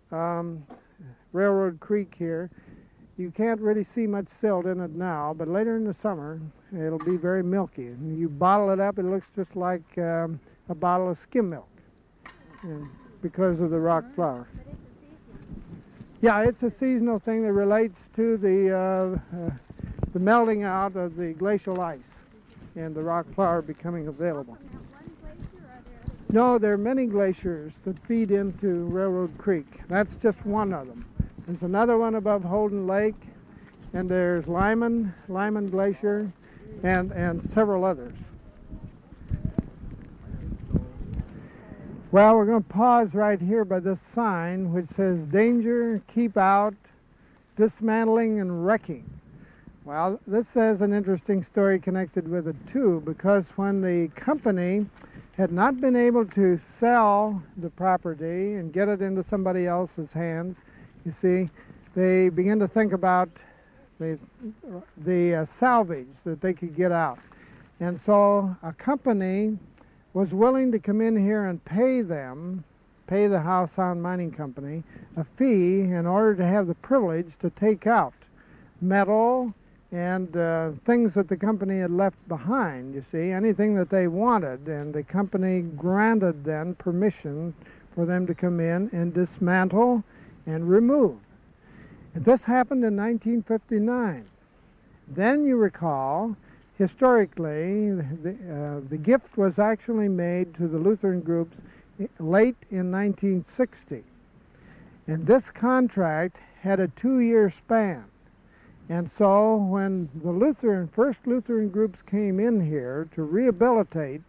A: Railroad Creek here, you can't really see much silt in it now, but later in the summer, it'll be very milky. And you bottle it up, it looks just like a bottle of skim milk, and because of the rock flour. Yeah, it's a seasonal thing that relates to the melting out of the glacial ice and the rock flour becoming available. No, there are many glaciers that feed into Railroad Creek. That's just one of them. There's another one above Holden Lake, and there's Lyman Glacier, and several others. Well, we're going to pause right here by this sign which says danger, keep out, dismantling and wrecking. Well, this says an interesting story connected with it too, because when the company had not been able to sell the property and get it into somebody else's hands, you see, they began to think about the salvage that they could get out. And so a company was willing to come in here and pay the Howe Sound Mining Company, a fee in order to have the privilege to take out metal and things that the company had left behind, you see, anything that they wanted. And the company granted then permission for them to come in and dismantle and remove. And this happened in 1959. Then you recall, historically, the gift was actually made to the Lutheran groups late in 1960. And this contract had a 2-year span. And so when the first Lutheran groups came in here to rehabilitate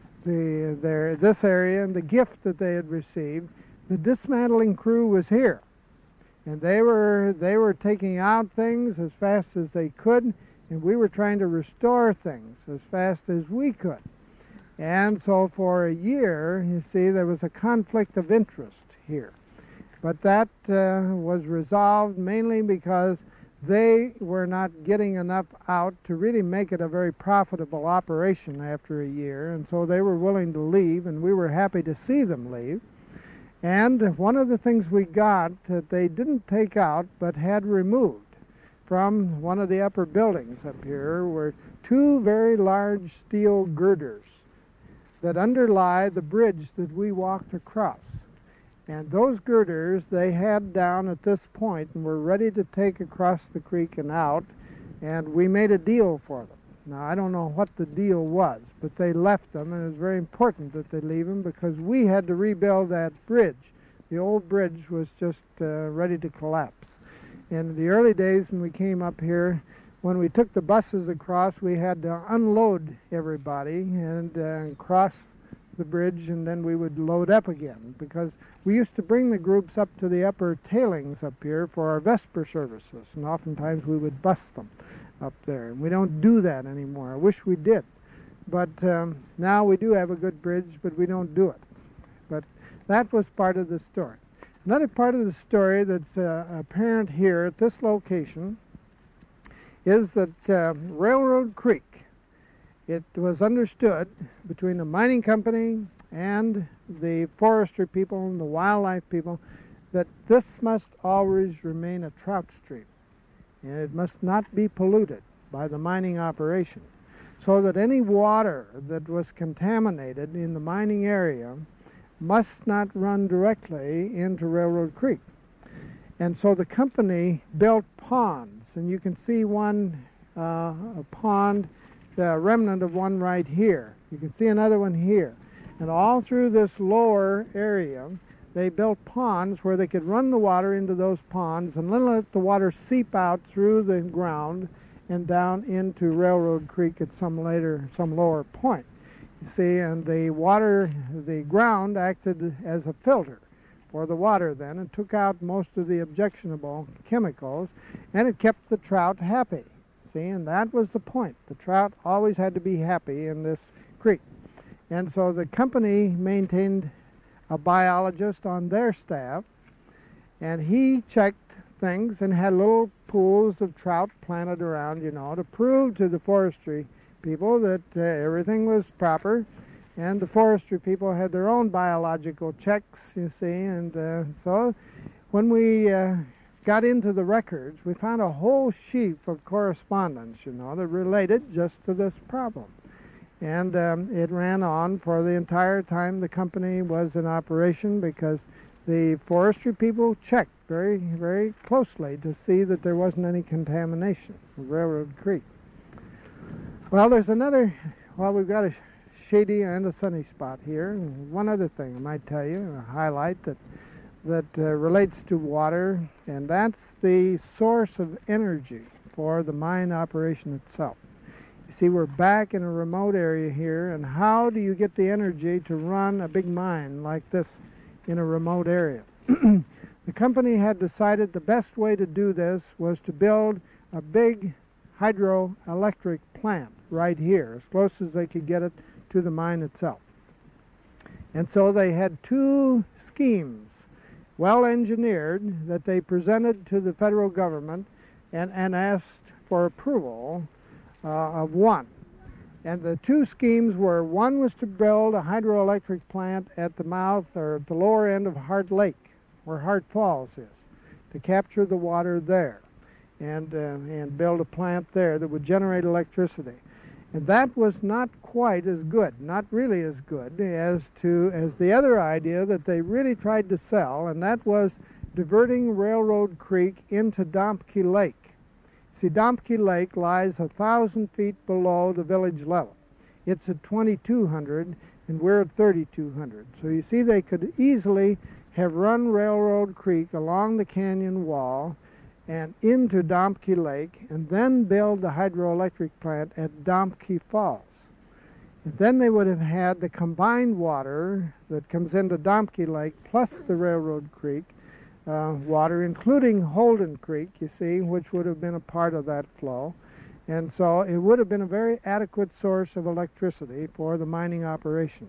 A: this area and the gift that they had received, the dismantling crew was here. And they were taking out things as fast as they could, and we were trying to restore things as fast as we could. And so for a year, you see, there was a conflict of interest here. But that was resolved mainly because they were not getting enough out to really make it a very profitable operation after a year, and so they were willing to leave, and we were happy to see them leave. And one of the things we got that they didn't take out but had removed from one of the upper buildings up here were 2 very large steel girders that underlie the bridge that we walked across. And those girders they had down at this point and were ready to take across the creek and out, and we made a deal for them. Now, I don't know what the deal was, but they left them, and it was very important that they leave them because we had to rebuild that bridge. The old bridge was just ready to collapse. In the early days when we came up here, when we took the buses across, we had to unload everybody and cross the bridge, and then we would load up again, because we used to bring the groups up to the upper tailings up here for our Vesper services, and oftentimes we would bus them up there. And we don't do that anymore. I wish we did. But now we do have a good bridge, but we don't do it. But that was part of the story. Another part of the story that's apparent here at this location is that Railroad Creek, it was understood between the mining company and the forestry people and the wildlife people that this must always remain a trout stream, and it must not be polluted by the mining operation, so that any water that was contaminated in the mining area must not run directly into Railroad Creek. And so the company built ponds, and you can see one a pond, the remnant of one right here. You can see another one here. And all through this lower area, they built ponds where they could run the water into those ponds and then let the water seep out through the ground and down into Railroad Creek at some lower point. You see, and the ground acted as a filter for the water then and took out most of the objectionable chemicals, and it kept the trout happy. See, and that was the point. The trout always had to be happy in this creek. And so the company maintained a biologist on their staff, and he checked things and had little pools of trout planted around, to prove to the forestry people that everything was proper. And the forestry people had their own biological checks, you see, and so when we got into the records, we found a whole sheaf of correspondence, that related just to this problem. And it ran on for the entire time the company was in operation, because the forestry people checked very, very closely to see that there wasn't any contamination of Railroad Creek. Well, we've got a shady and a sunny spot here. And one other thing I might tell you, a highlight that relates to water, and that's the source of energy for the mine operation itself. You See, we're back in a remote area here, and how do you get the energy to run a big mine like this in a remote area? The company had decided the best way to do this was to build a big hydroelectric plant right here, as close as they could get it to the mine itself. And so they had two schemes, well engineered, that they presented to the federal government and asked for approval of one. And the two schemes were, one was to build a hydroelectric plant at the mouth or at the lower end of Hart Lake, where Hart Falls is, to capture the water there and build a plant there that would generate electricity. And that was not quite as good, not really as good as the other idea that they really tried to sell, and that was diverting Railroad Creek into Dompke Lake. See, Dompke Lake lies 1,000 feet below the village level. It's at 2,200 and we're at 3,200. So you see, they could easily have run Railroad Creek along the canyon wall and into Dompke Lake, and then build the hydroelectric plant at Dompke Falls. And then they would have had the combined water that comes into Dompke Lake plus the Railroad Creek water, including Holden Creek, you see, which would have been a part of that flow. And so it would have been a very adequate source of electricity for the mining operation.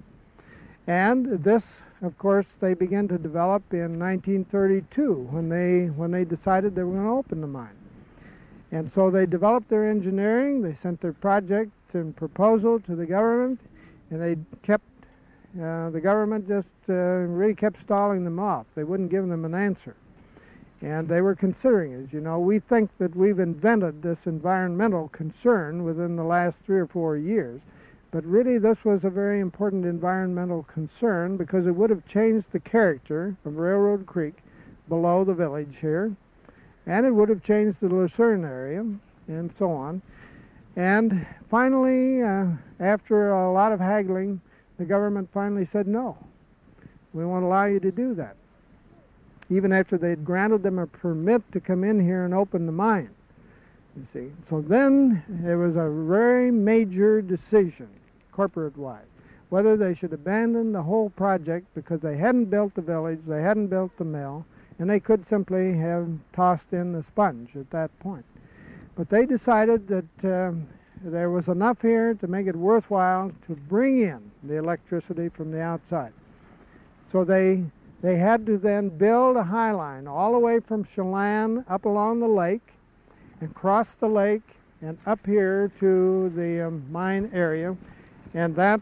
A: And this, of course, they began to develop in 1932 when they decided they were going to open the mine. And so they developed their engineering, they sent their project and proposal to the government, and they kept the government just really kept stalling them off. They wouldn't give them an answer. And they were considering it. You know, we think that we've invented this environmental concern within the last 3 or 4 years. But really this was a very important environmental concern because it would have changed the character of Railroad Creek below the village here. And it would have changed the Lucerne area and so on. And finally, after a lot of haggling, the government finally said, no, we won't allow you to do that. Even after they'd granted them a permit to come in here and open the mine, you see. So then there was a very major decision, corporate-wise, whether they should abandon the whole project because they hadn't built the village, they hadn't built the mill, and they could simply have tossed in the sponge at that point. But they decided that there was enough here to make it worthwhile to bring in the electricity from the outside. So they had to then build a high line all the way from Chelan up along the lake and cross the lake and up here to the mine area. And that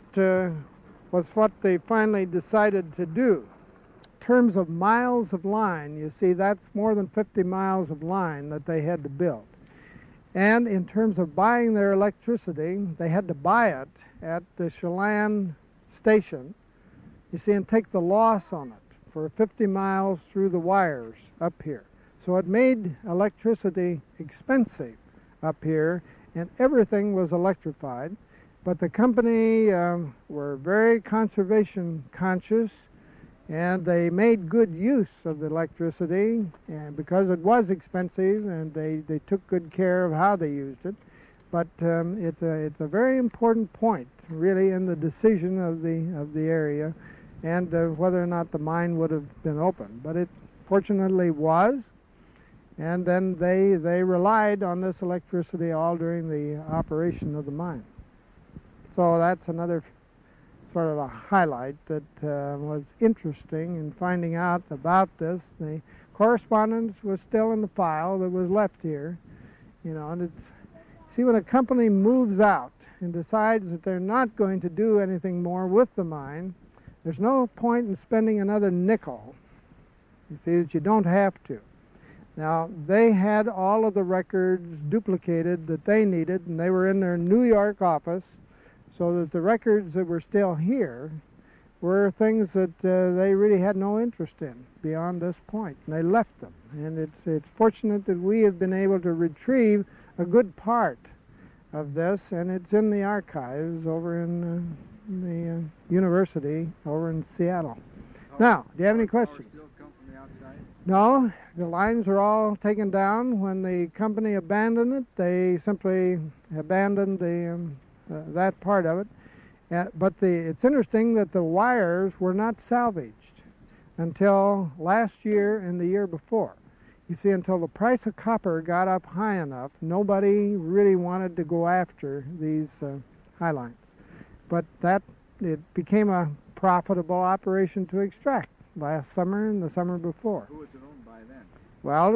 A: was what they finally decided to do. In terms of miles of line, you see, that's more than 50 miles of line that they had to build. And in terms of buying their electricity, they had to buy it at the Chelan station, you see, and take the loss on it for 50 miles through the wires up here. So it made electricity expensive up here, and everything was electrified. But the company were very conservation conscious, and they made good use of the electricity, and because it was expensive, and they took good care of how they used it. But it's a very important point, really, in the decision of the area, and whether or not the mine would have been open. But it fortunately was, and then they relied on this electricity all during the operation of the mine. So that's another sort of a highlight that was interesting in finding out about this. The correspondence was still in the file that was left here, you know, and it's, see, when a company moves out and decides that they're not going to do anything more with the mine, there's no point in spending another nickel. You see, that you don't have to. Now, they had all of the records duplicated that they needed, and they were in their New York office, so that the records that were still here were things that they really had no interest in beyond this point, and they left them. And it's fortunate that we have been able to retrieve a good part of this, and it's in the archives over in the university over in Seattle. Now, do you have any questions?
B: Still come from the outside?
A: No, the lines are all taken down. When the company abandoned it, they simply abandoned that part of it. But it's interesting that the wires were not salvaged until last year and the year before. You see, until the price of copper got up high enough, nobody really wanted to go after these high lines. But it became a profitable operation to extract last summer and the summer before.
B: Who was it owned by then?
A: Well,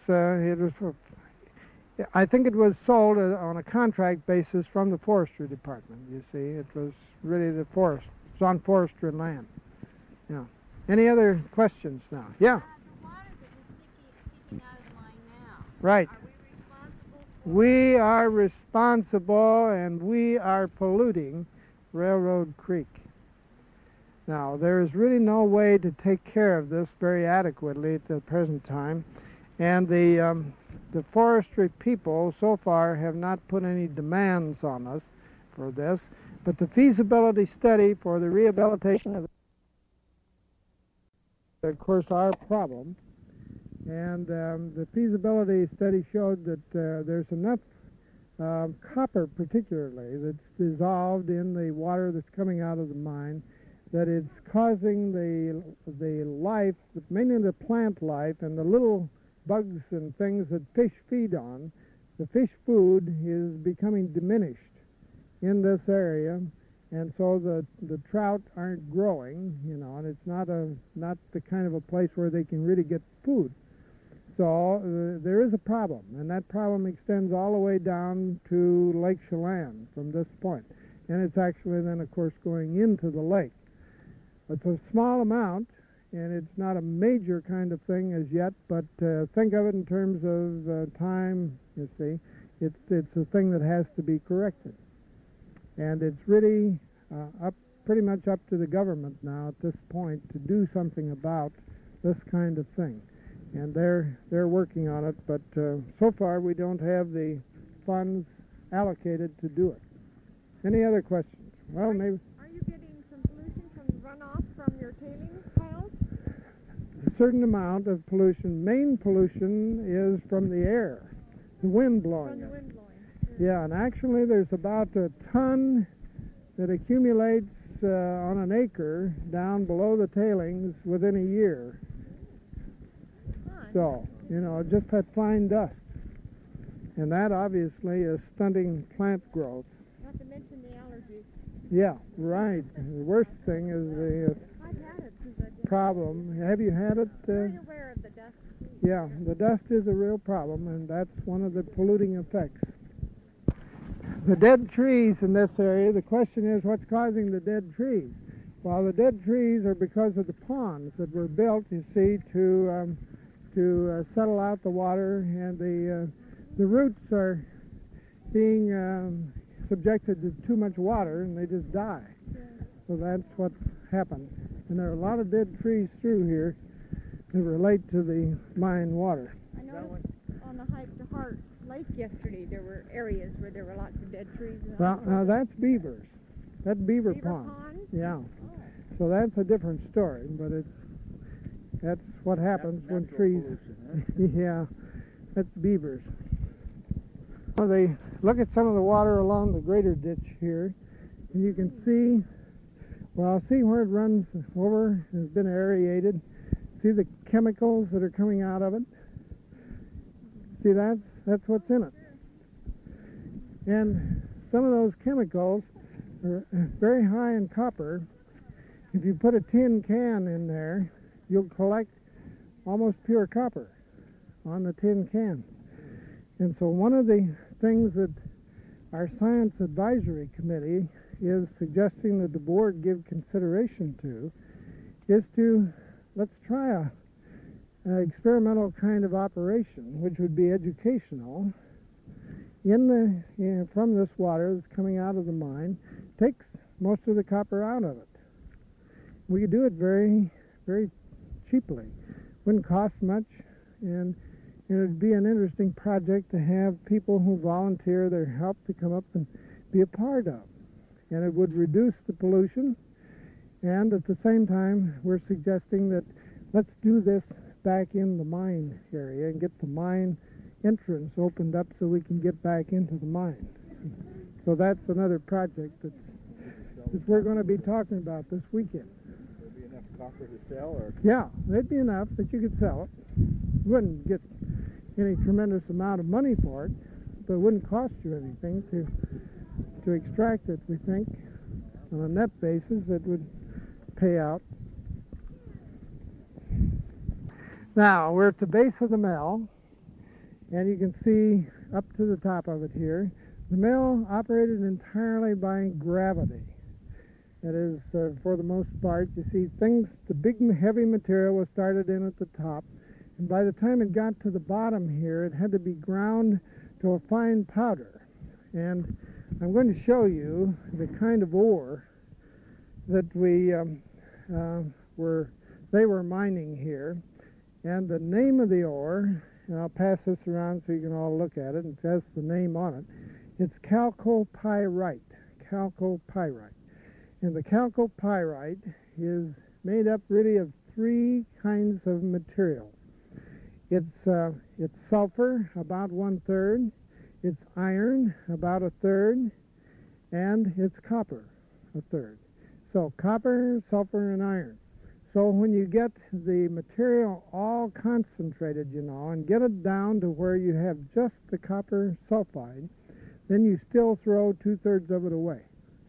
A: I think it was sold on a contract basis from the forestry department. You see, it was really the forest. It's on forestry land. Yeah. Any other questions now? Yeah.
E: The water that is seeping out of the mine now.
A: Right.
E: Are we responsible?
A: We are responsible, and we are polluting Railroad Creek. Now, there is really no way to take care of this very adequately at the present time, and the forestry people so far have not put any demands on us for this, but the feasibility study for the rehabilitation of course, our problem, and the feasibility study showed that there's enough copper particularly that's dissolved in the water that's coming out of the mine that it's causing the life, mainly the plant life and the little bugs and things that fish feed on, the fish food is becoming diminished in this area, and so the trout aren't growing, and it's not the kind of a place where they can really get food. So there is a problem, and that problem extends all the way down to Lake Chelan from this point, and it's actually then, of course, going into the lake. It's a small amount, and it's not a major kind of thing as yet, but think of it in terms of time, you see. It's a thing that has to be corrected. And it's really pretty much up to the government now at this point to do something about this kind of thing. And they're working on it, but so far we don't have the funds allocated to do it. Any other questions? Well, maybe.
C: Are you getting some pollution from runoff from your tailings piles?
A: A certain amount of pollution. Main pollution is from the air, the wind blowing
C: From the
A: it.
C: wind blowing.
A: Yeah, and actually there's about a ton that accumulates on an acre down below the tailings within a year. So, just that fine dust. And that obviously is stunting plant growth.
C: Not to mention the allergies.
A: Yeah, right. The worst thing is the
C: I've had it since I've been
A: problem. Have you had it?
C: very aware of the dust.
A: Yeah, the dust is a real problem, and that's one of the polluting effects. The dead trees in this area, the question is what's causing the dead trees? Well, the dead trees are because of the ponds that were built, you see, to settle out the water, and the roots are being subjected to too much water, and they just die. So that's what's happened. And there are a lot of dead trees through here that relate to the mine water.
C: I noticed on the hike to Hart Lake yesterday, there were areas where there were lots of dead trees.
A: Well, now that's beavers. That's beaver pond.
C: ponds?
A: Yeah.
C: Oh.
A: So that's a different story, but that's what happens when trees. Yeah, that's beavers. Well, they look at some of the water along the greater ditch here, and you can see. Well, see where it runs over, has been aerated. See the chemicals that are coming out of it? See, that's what's in it. And some of those chemicals are very high in copper. If you put a tin can in there, you'll collect almost pure copper on the tin can. And so one of the things that our Science Advisory Committee is suggesting that the board give consideration to is to let's try an experimental kind of operation, which would be educational, from this water that's coming out of the mine, takes most of the copper out of it. We could do it very, very cheaply. Wouldn't cost much, and it would be an interesting project to have people who volunteer their help to come up and be a part of. And it would reduce the pollution, and at the same time, we're suggesting that let's do this back in the mine area and get the mine entrance opened up so we can get back into the mine. So that's another project that we're going to be talking about this weekend.
B: There'll be enough copper to sell, or
A: Yeah, there'd be enough that you could sell it. You wouldn't get any tremendous amount of money for it, but it wouldn't cost you anything to extract it, we think. On a net basis, it would pay out. Now, we're at the base of the mill, and you can see up to the top of it here. The mill operated entirely by gravity. That is, for the most part, you see the big heavy material was started in at the top, and by the time it got to the bottom here, it had to be ground to a fine powder. And I'm going to show you the kind of ore that they were mining here. And the name of the ore, and I'll pass this around so you can all look at it, and it has the name on it. It's chalcopyrite. Chalcopyrite. And the chalcopyrite is made up really of three kinds of material. It's sulfur, about 1/3. It's iron, about 1/3. And it's copper, 1/3. So copper, sulfur, and iron. So when you get the material all concentrated, and get it down to where you have just the copper sulfide, then you still throw 2/3 of it away.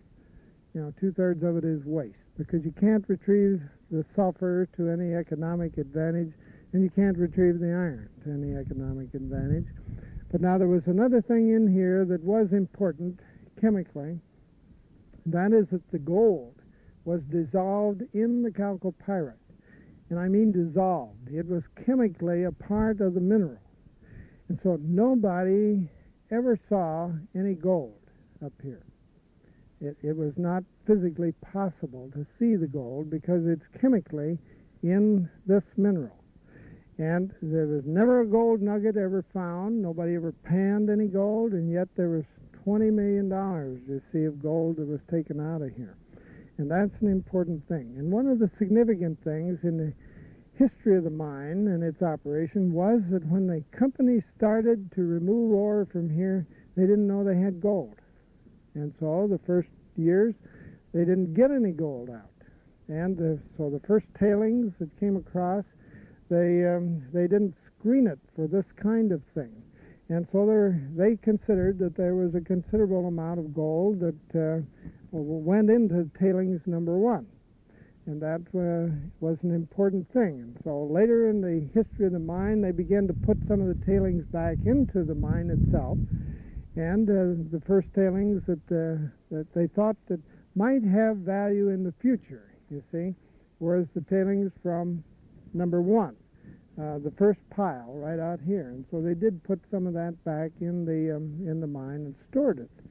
A: 2/3 of it is waste, because you can't retrieve the sulfur to any economic advantage, and you can't retrieve the iron to any economic advantage. But now there was another thing in here that was important chemically. That is that the gold was dissolved in the chalcopyrite. And I mean dissolved. It was chemically a part of the mineral. And so nobody ever saw any gold up here. It was not physically possible to see the gold because it's chemically in this mineral. And there was never a gold nugget ever found. Nobody ever panned any gold, and yet there was $20 million, you see, of gold that was taken out of here. And that's an important thing. And one of the significant things in the history of the mine and its operation was that when the company started to remove ore from here, they didn't know they had gold. And so the first years, they didn't get any gold out. And so the first tailings that came across, they didn't screen it for this kind of thing. And so they considered that there was a considerable amount of gold that went into tailings number 1. And that was an important thing. And so later in the history of the mine, they began to put some of the tailings back into the mine itself. And the first tailings that they thought that might have value in the future, you see, was the tailings from number 1. The first pile right out here, and so they did put some of that back in the mine and stored it.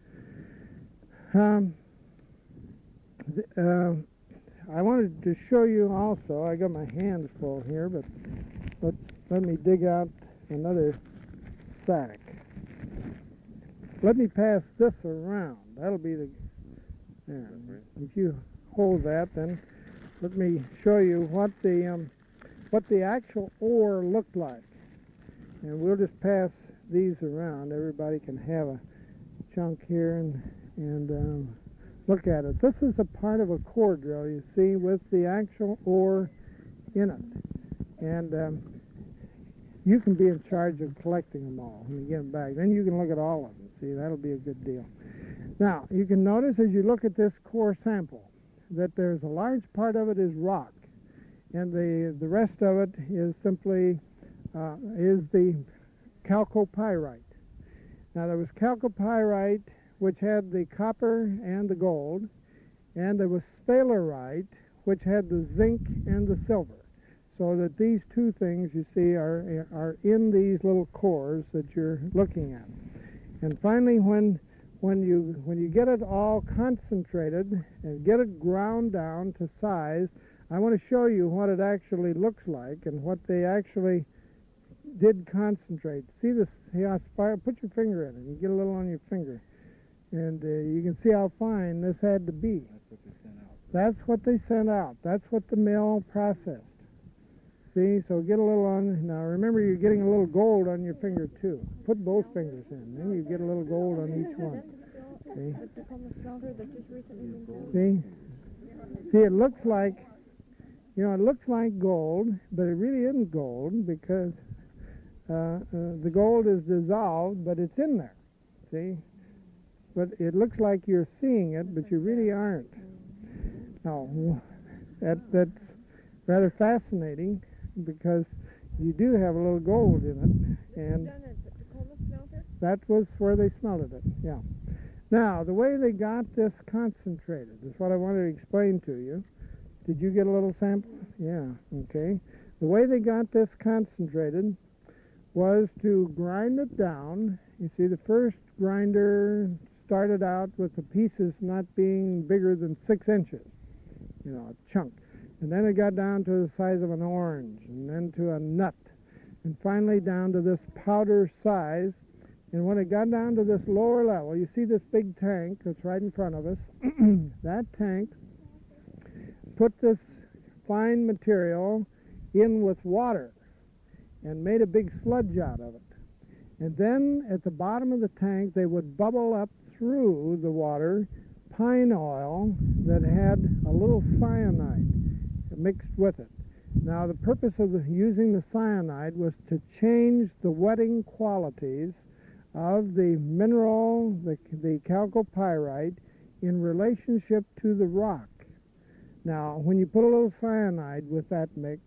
A: I wanted to show you also. I got my hands full here, but let me dig out another sack. Let me pass this around. That'll be the. There. If you hold that, then let me show you what the actual ore looked like. And we'll just pass these around. Everybody can have a chunk here and look at it. This is a part of a core drill, you see, with the actual ore in it. And you can be in charge of collecting them all when you get them back. Then you can look at all of them. See, that'll be a good deal. Now, you can notice as you look at this core sample that there's a large part of it is rock. And the rest of it is simply is the chalcopyrite. Now there was chalcopyrite, which had the copper and the gold, and there was sphalerite, which had the zinc and the silver. So that these two things you see are in these little cores that you're looking at. And finally, when you get it all concentrated and get it ground down to size, I want to show you what it actually looks like and what they actually did concentrate. See this? Put your finger in it. You get a little on your finger. And you can see how fine this had to be.
B: That's what they sent out.
A: That's what they sent out. That's what the mill processed. See, so get a little on. Now remember, you're getting a little gold on your finger too. Put both fingers in, then you get a little gold on each one. See?
C: The Tacoma smelter that just recently been built.
A: See, it looks like, it looks like gold, but it really isn't gold because the gold is dissolved, but it's in there. See, but it looks like you're seeing it, but you really aren't. Now, that's rather fascinating because you do have a little gold in it, and
C: Done at the Tacoma smelter?
A: that was where they smelted it. Yeah. Now, the way they got this concentrated is what I wanted to explain to you. Did you get a little sample? Yeah, okay. The way they got this concentrated was to grind it down. You see, the first grinder started out with the pieces not being bigger than 6 inches, a chunk. And then it got down to the size of an orange, and then to a nut, and finally down to this powder size. And when it got down to this lower level, you see this big tank that's right in front of us. That tank put this fine material in with water and made a big sludge out of it. And then at the bottom of the tank, they would bubble up through the water pine oil that had a little cyanide mixed with it. Now, the purpose of using the cyanide was to change the wetting qualities of the mineral, the chalcopyrite, in relationship to the rock. Now, when you put a little cyanide with that mix,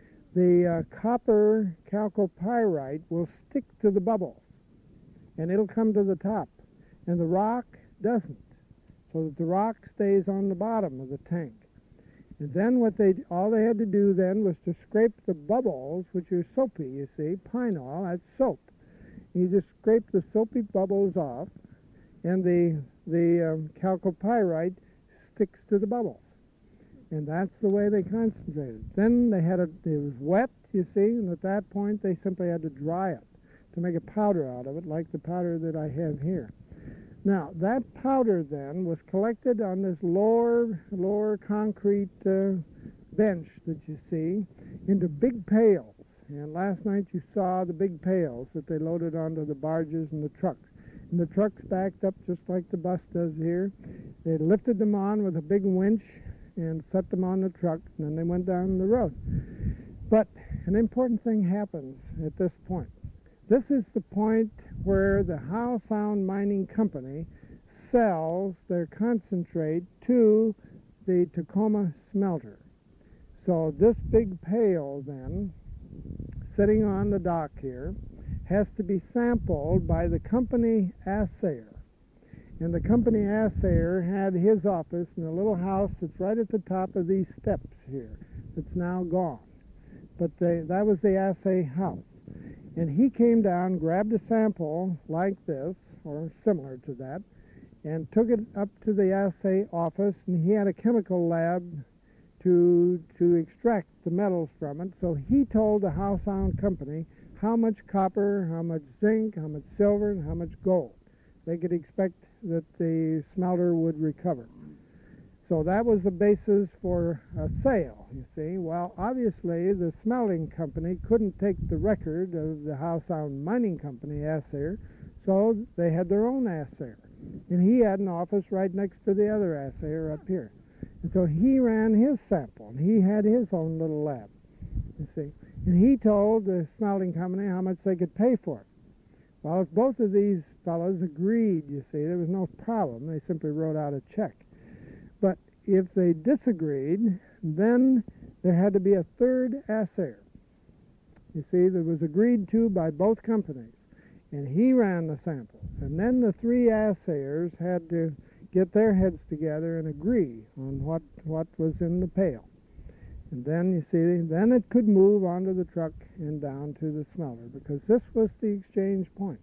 A: the copper chalcopyrite will stick to the bubbles, and it'll come to the top, and the rock doesn't, so that the rock stays on the bottom of the tank. And then all they had to do then was to scrape the bubbles, which are soapy, you see, pine oil, that's soap. You just scrape the soapy bubbles off, and the chalcopyrite sticks to the bubbles. And that's the way they concentrated. Then it was wet, you see, and at that point they simply had to dry it to make a powder out of it, like the powder that I have here. Now, that powder then was collected on this lower concrete bench that you see into big pails. And last night you saw the big pails that they loaded onto the barges and the trucks. And the trucks backed up just like the bus does here. They lifted them on with a big winch and set them on the truck, and then they went down the road. But an important thing happens at this point. This is the point where the Howe Sound Mining Company sells their concentrate to the Tacoma smelter. So this big pail then, sitting on the dock here, has to be sampled by the company assayer. And the company assayer had his office in a little house that's right at the top of these steps here. That's now gone. But that was the assay house. And he came down, grabbed a sample like this, or similar to that, and took it up to the assay office, and he had a chemical lab to extract the metals from it. So he told the Howe Sound Company how much copper, how much zinc, how much silver, and how much gold they could expect that the smelter would recover. So that was the basis for a sale, you see. Well, obviously, the smelting company couldn't take the record of the Howe Sound Mining Company assayer, so they had their own assayer. And he had an office right next to the other assayer up here. And so he ran his sample, and he had his own little lab, you see. And he told the smelting company how much they could pay for it. Well, if both of these fellows agreed, you see, there was no problem. They simply wrote out a check. But if they disagreed, then there had to be a third assayer. You see, that was agreed to by both companies. And he ran the samples. And then the three assayers had to get their heads together and agree on what was in the pail. And then, you see, then it could move onto the truck and down to the smelter, because this was the exchange point.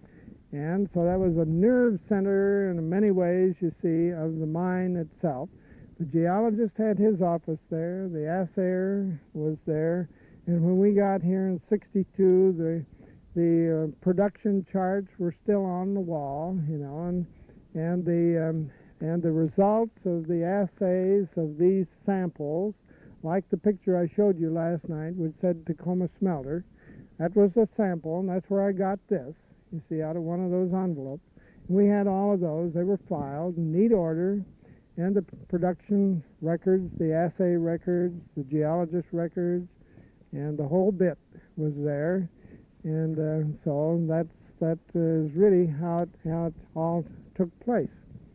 A: And so that was a nerve center in many ways, you see, of the mine itself. The geologist had his office there, the assayer was there, and when we got here in '62, the production charts were still on the wall, you know, and the results of the assays of these samples like the picture I showed you last night, which said Tacoma Smelter. That was a sample, and that's where I got this, you see, out of one of those envelopes. And we had all of those. They were filed in neat order, and the production records, the assay records, the geologist records, and the whole bit was there. And so that is really how it all took place.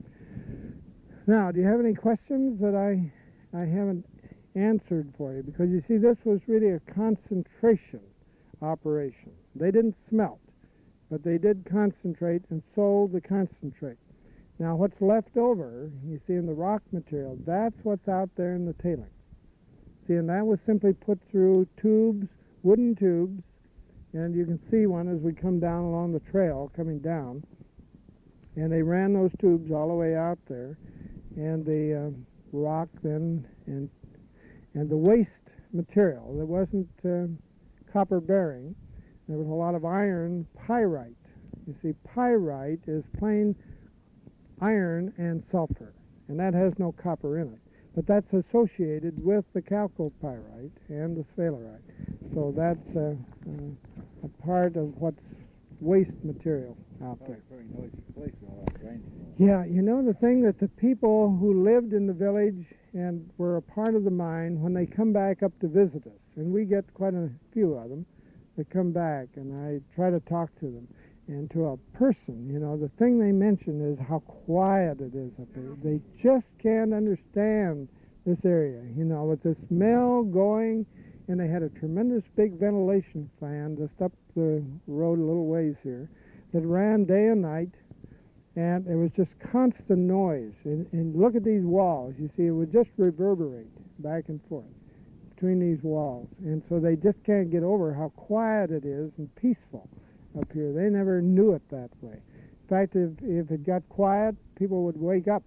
A: Now, do you have any questions that I haven't answered for you? Because you see, this was really a concentration operation. They didn't smelt, but they did concentrate and sold the concentrate. Now, what's left over, you see, in the rock material, that's what's out there in the tailings. See, and that was simply put through tubes, wooden tubes, and you can see one as we come down along the trail coming down. And they ran those tubes all the way out there, and the rock then and the waste material that wasn't copper bearing. There was a lot of iron pyrite. You see, pyrite is plain iron and sulfur, and that has no copper in it. But that's associated with the chalcopyrite and the sphalerite. So that's a part of what's waste material out there.
B: Very noisy place with all that rain.
A: Yeah, you know, the thing that the people who lived in the village and were a part of the mine, when they come back up to visit us, and we get quite a few of them that come back, and I try to talk to them. And to a person, you know, the thing they mention is how quiet it is up there. They just can't understand this area, you know, with the smell going, and they had a tremendous big ventilation fan just up the road a little ways here that ran day and night, and it was just constant noise. And look at these walls. You see, it would just reverberate back and forth between these walls. And so they just can't get over how quiet it is and peaceful up here. They never knew it that way. In fact, if it got quiet, people would wake up.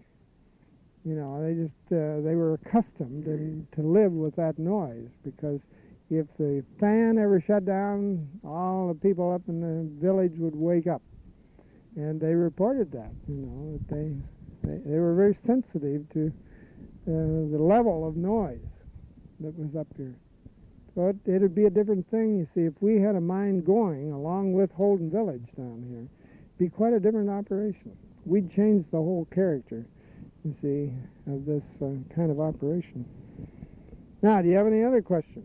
A: You know, they were accustomed to live with that noise, because if the fan ever shut down, all the people up in the village would wake up. And they reported that, you know, that they were very sensitive to the level of noise that was up here. So it would be a different thing, you see, if we had a mine going along with Holden Village down here. It'd be quite a different operation. We'd change the whole character, you see, of this kind of operation. Now, do you have any other questions?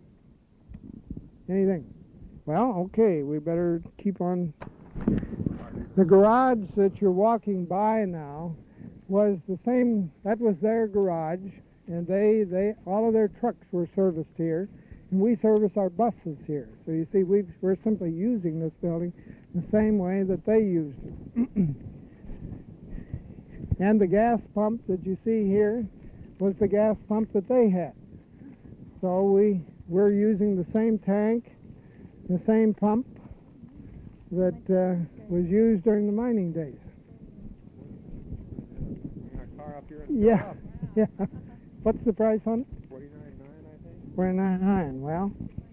A: Anything? Well, okay, we better keep on. The garage that you're walking by now was the same, that was their garage, and they all of their trucks were serviced here. And we service our buses here. So you see, we're simply using this building the same way that they used it. And the gas pump that you see here was the gas pump that they had. So we're using the same tank, the same pump that was used during the mining days.
B: Bring our car up here and
A: Yeah,
B: fill up.
A: yeah. What's the price on it?
B: $49.9, I think.
A: $49.9. Well,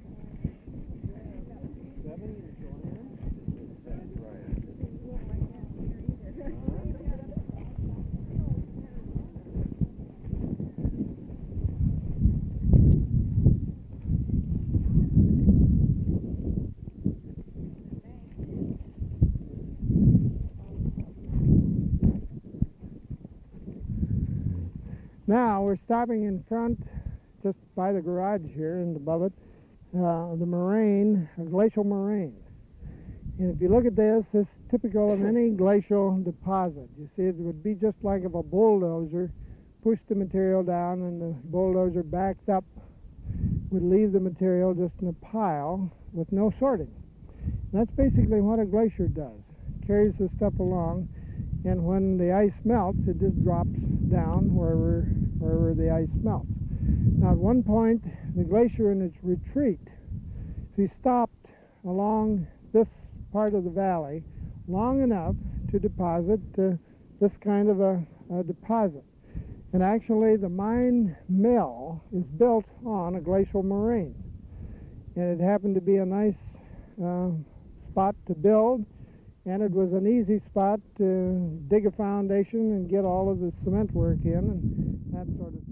A: now we're stopping in front, just by the garage here and above it, the moraine, a glacial moraine. And if you look at this, it's typical of any glacial deposit. You see, it would be just like if a bulldozer pushed the material down and the bulldozer backed up, would leave the material just in a pile with no sorting. And that's basically what a glacier does. It carries the stuff along, and when the ice melts, it just drops down wherever the ice melts. Now, at one point, the glacier in its retreat, she stopped along this part of the valley long enough to deposit this kind of a deposit. And actually, the mine mill is built on a glacial moraine. And it happened to be a nice spot to build, and it was an easy spot to dig a foundation and get all of the cement work in and that sort of thing.